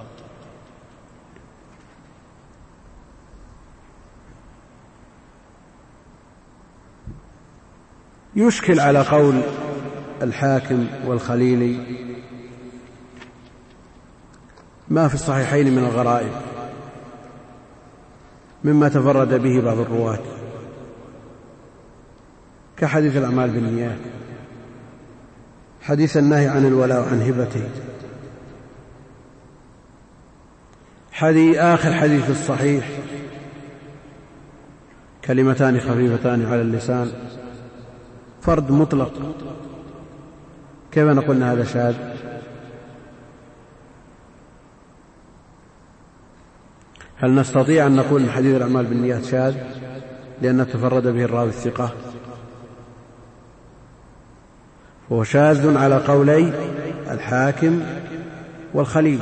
يشكل على قول الحاكم والخليلي ما في الصحيحين من الغرائب مما تفرد به بعض الرواة، كحديث الأعمال بالنيات، حديث النهي عن الولاء وعن هبته، حديث آخر حديث الصحيح كلمتان خفيفتان على اللسان، فرد مطلق. كيف نقول هذا شاذ؟ هل نستطيع أن نقول حديث الأعمال بالنيات شاذ لأن تفرد به الراوي الثقة؟ وهو شاذ على قولي الحاكم والخليل،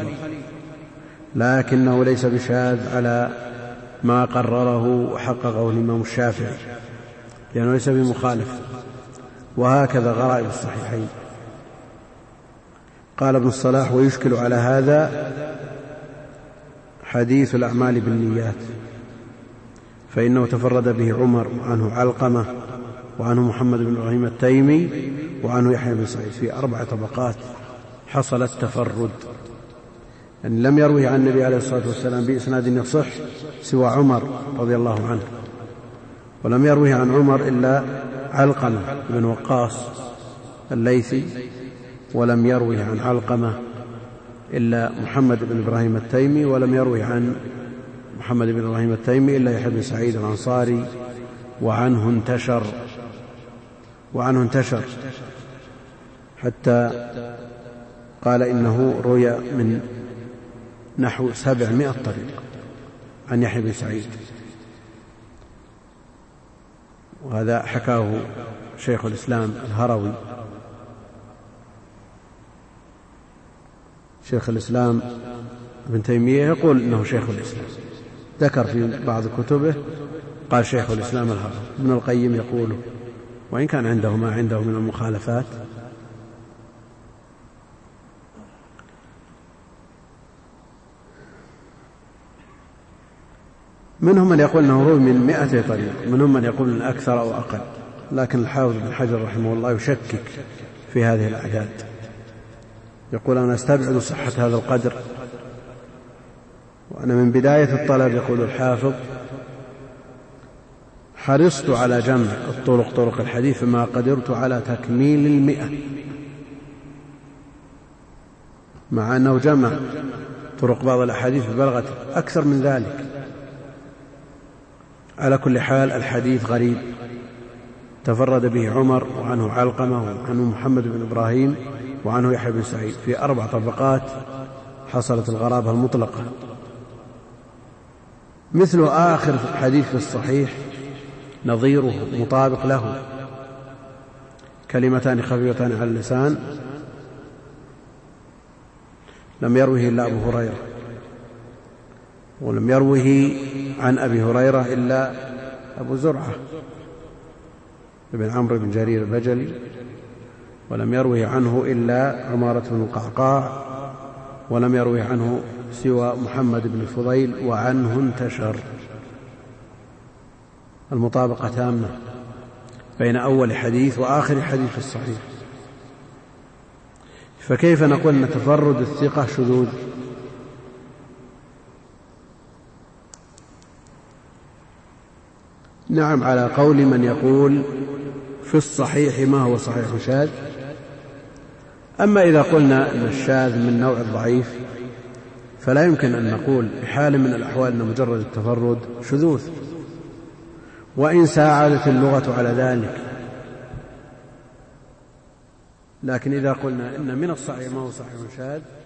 لكنه ليس بشاذ على ما قرره وحققه الإمام الشافعي، لأنه ليس بمخالف. وهكذا غرائب الصحيحين. قال ابن الصلاح: ويشكل على هذا حديث الأعمال بالنيات، فإنه تفرد به عمر، وعنه علقمة، وعنه محمد بن إبراهيم التيمي، وعنه يحيى بن سعيد، في أربع طبقات حصل التفرد. يعني لم يروه عن النبي عليه الصلاة والسلام بإسناد يصح سوى عمر رضي الله عنه، ولم يروه عن عمر إلا علقمة بن وقاص الليثي، ولم يروه عن علقمة إلا محمد بن إبراهيم التيمي، ولم يروه عن محمد بن إبراهيم التيمي إلا يحيى بن سعيد الأنصاري، وعنه انتشر وعنه انتشر حتى قال إنه روي من نحو سبعمائة طريق عن يحيى بن سعيد. وهذا حكاه شيخ الإسلام الهروي. شيخ الإسلام ابن تيمية يقول إنه شيخ الإسلام، ذكر في بعض كتبه قال شيخ الإسلام الهروي. ابن القيم يقوله، وإن كان عنده ما عنده من المخالفات. منهم من يقول أنه روي من مئة طريق، منهم من يقول من أكثر أو أقل، لكن الحافظ بن حجر رحمه الله يشكك في هذه الأعداد، يقول: أنا أستبعد صحة هذا القدر، وأنا من بداية الطلب، يقول الحافظ، حرصت على جمع الطرق طرق الحديث فما قدرت على تكميل المئة، مع أنه جمع طرق بعض الأحاديث ببلغة أكثر من ذلك، على كل حال الحديث غريب تفرد به عمر وعنه علقمة وعنه محمد بن إبراهيم وعنه يحيى بن سعيد في أربع طبقات حصلت الغرابة المطلقة. مثل آخر حديث في الصحيح نظيره مطابق له، كلمتان خفيفتان على اللسان لم يروه إلا أبو هريرة، ولم يروه عن أبي هريرة إلا أبو زرعة بن عمرو بن جرير البجلي، ولم يروه عنه إلا عمارة بن القعقاع، ولم يروه عنه سوى محمد بن الفضيل، وعنه انتشر. المطابقة تامة بين أول حديث وآخر حديث في الصحيح، فكيف نقول أن تفرد الثقة شذوذ؟ نعم، على قول من يقول في الصحيح ما هو صحيح شاذ. أما إذا قلنا أن الشاذ من نوع الضعيف فلا يمكن أن نقول بحال من الأحوال أن مجرد التفرد شذوذ، وإن ساعدت اللغة على ذلك. لكن إذا قلنا إن من الصحيح ما هو صحيح شاذ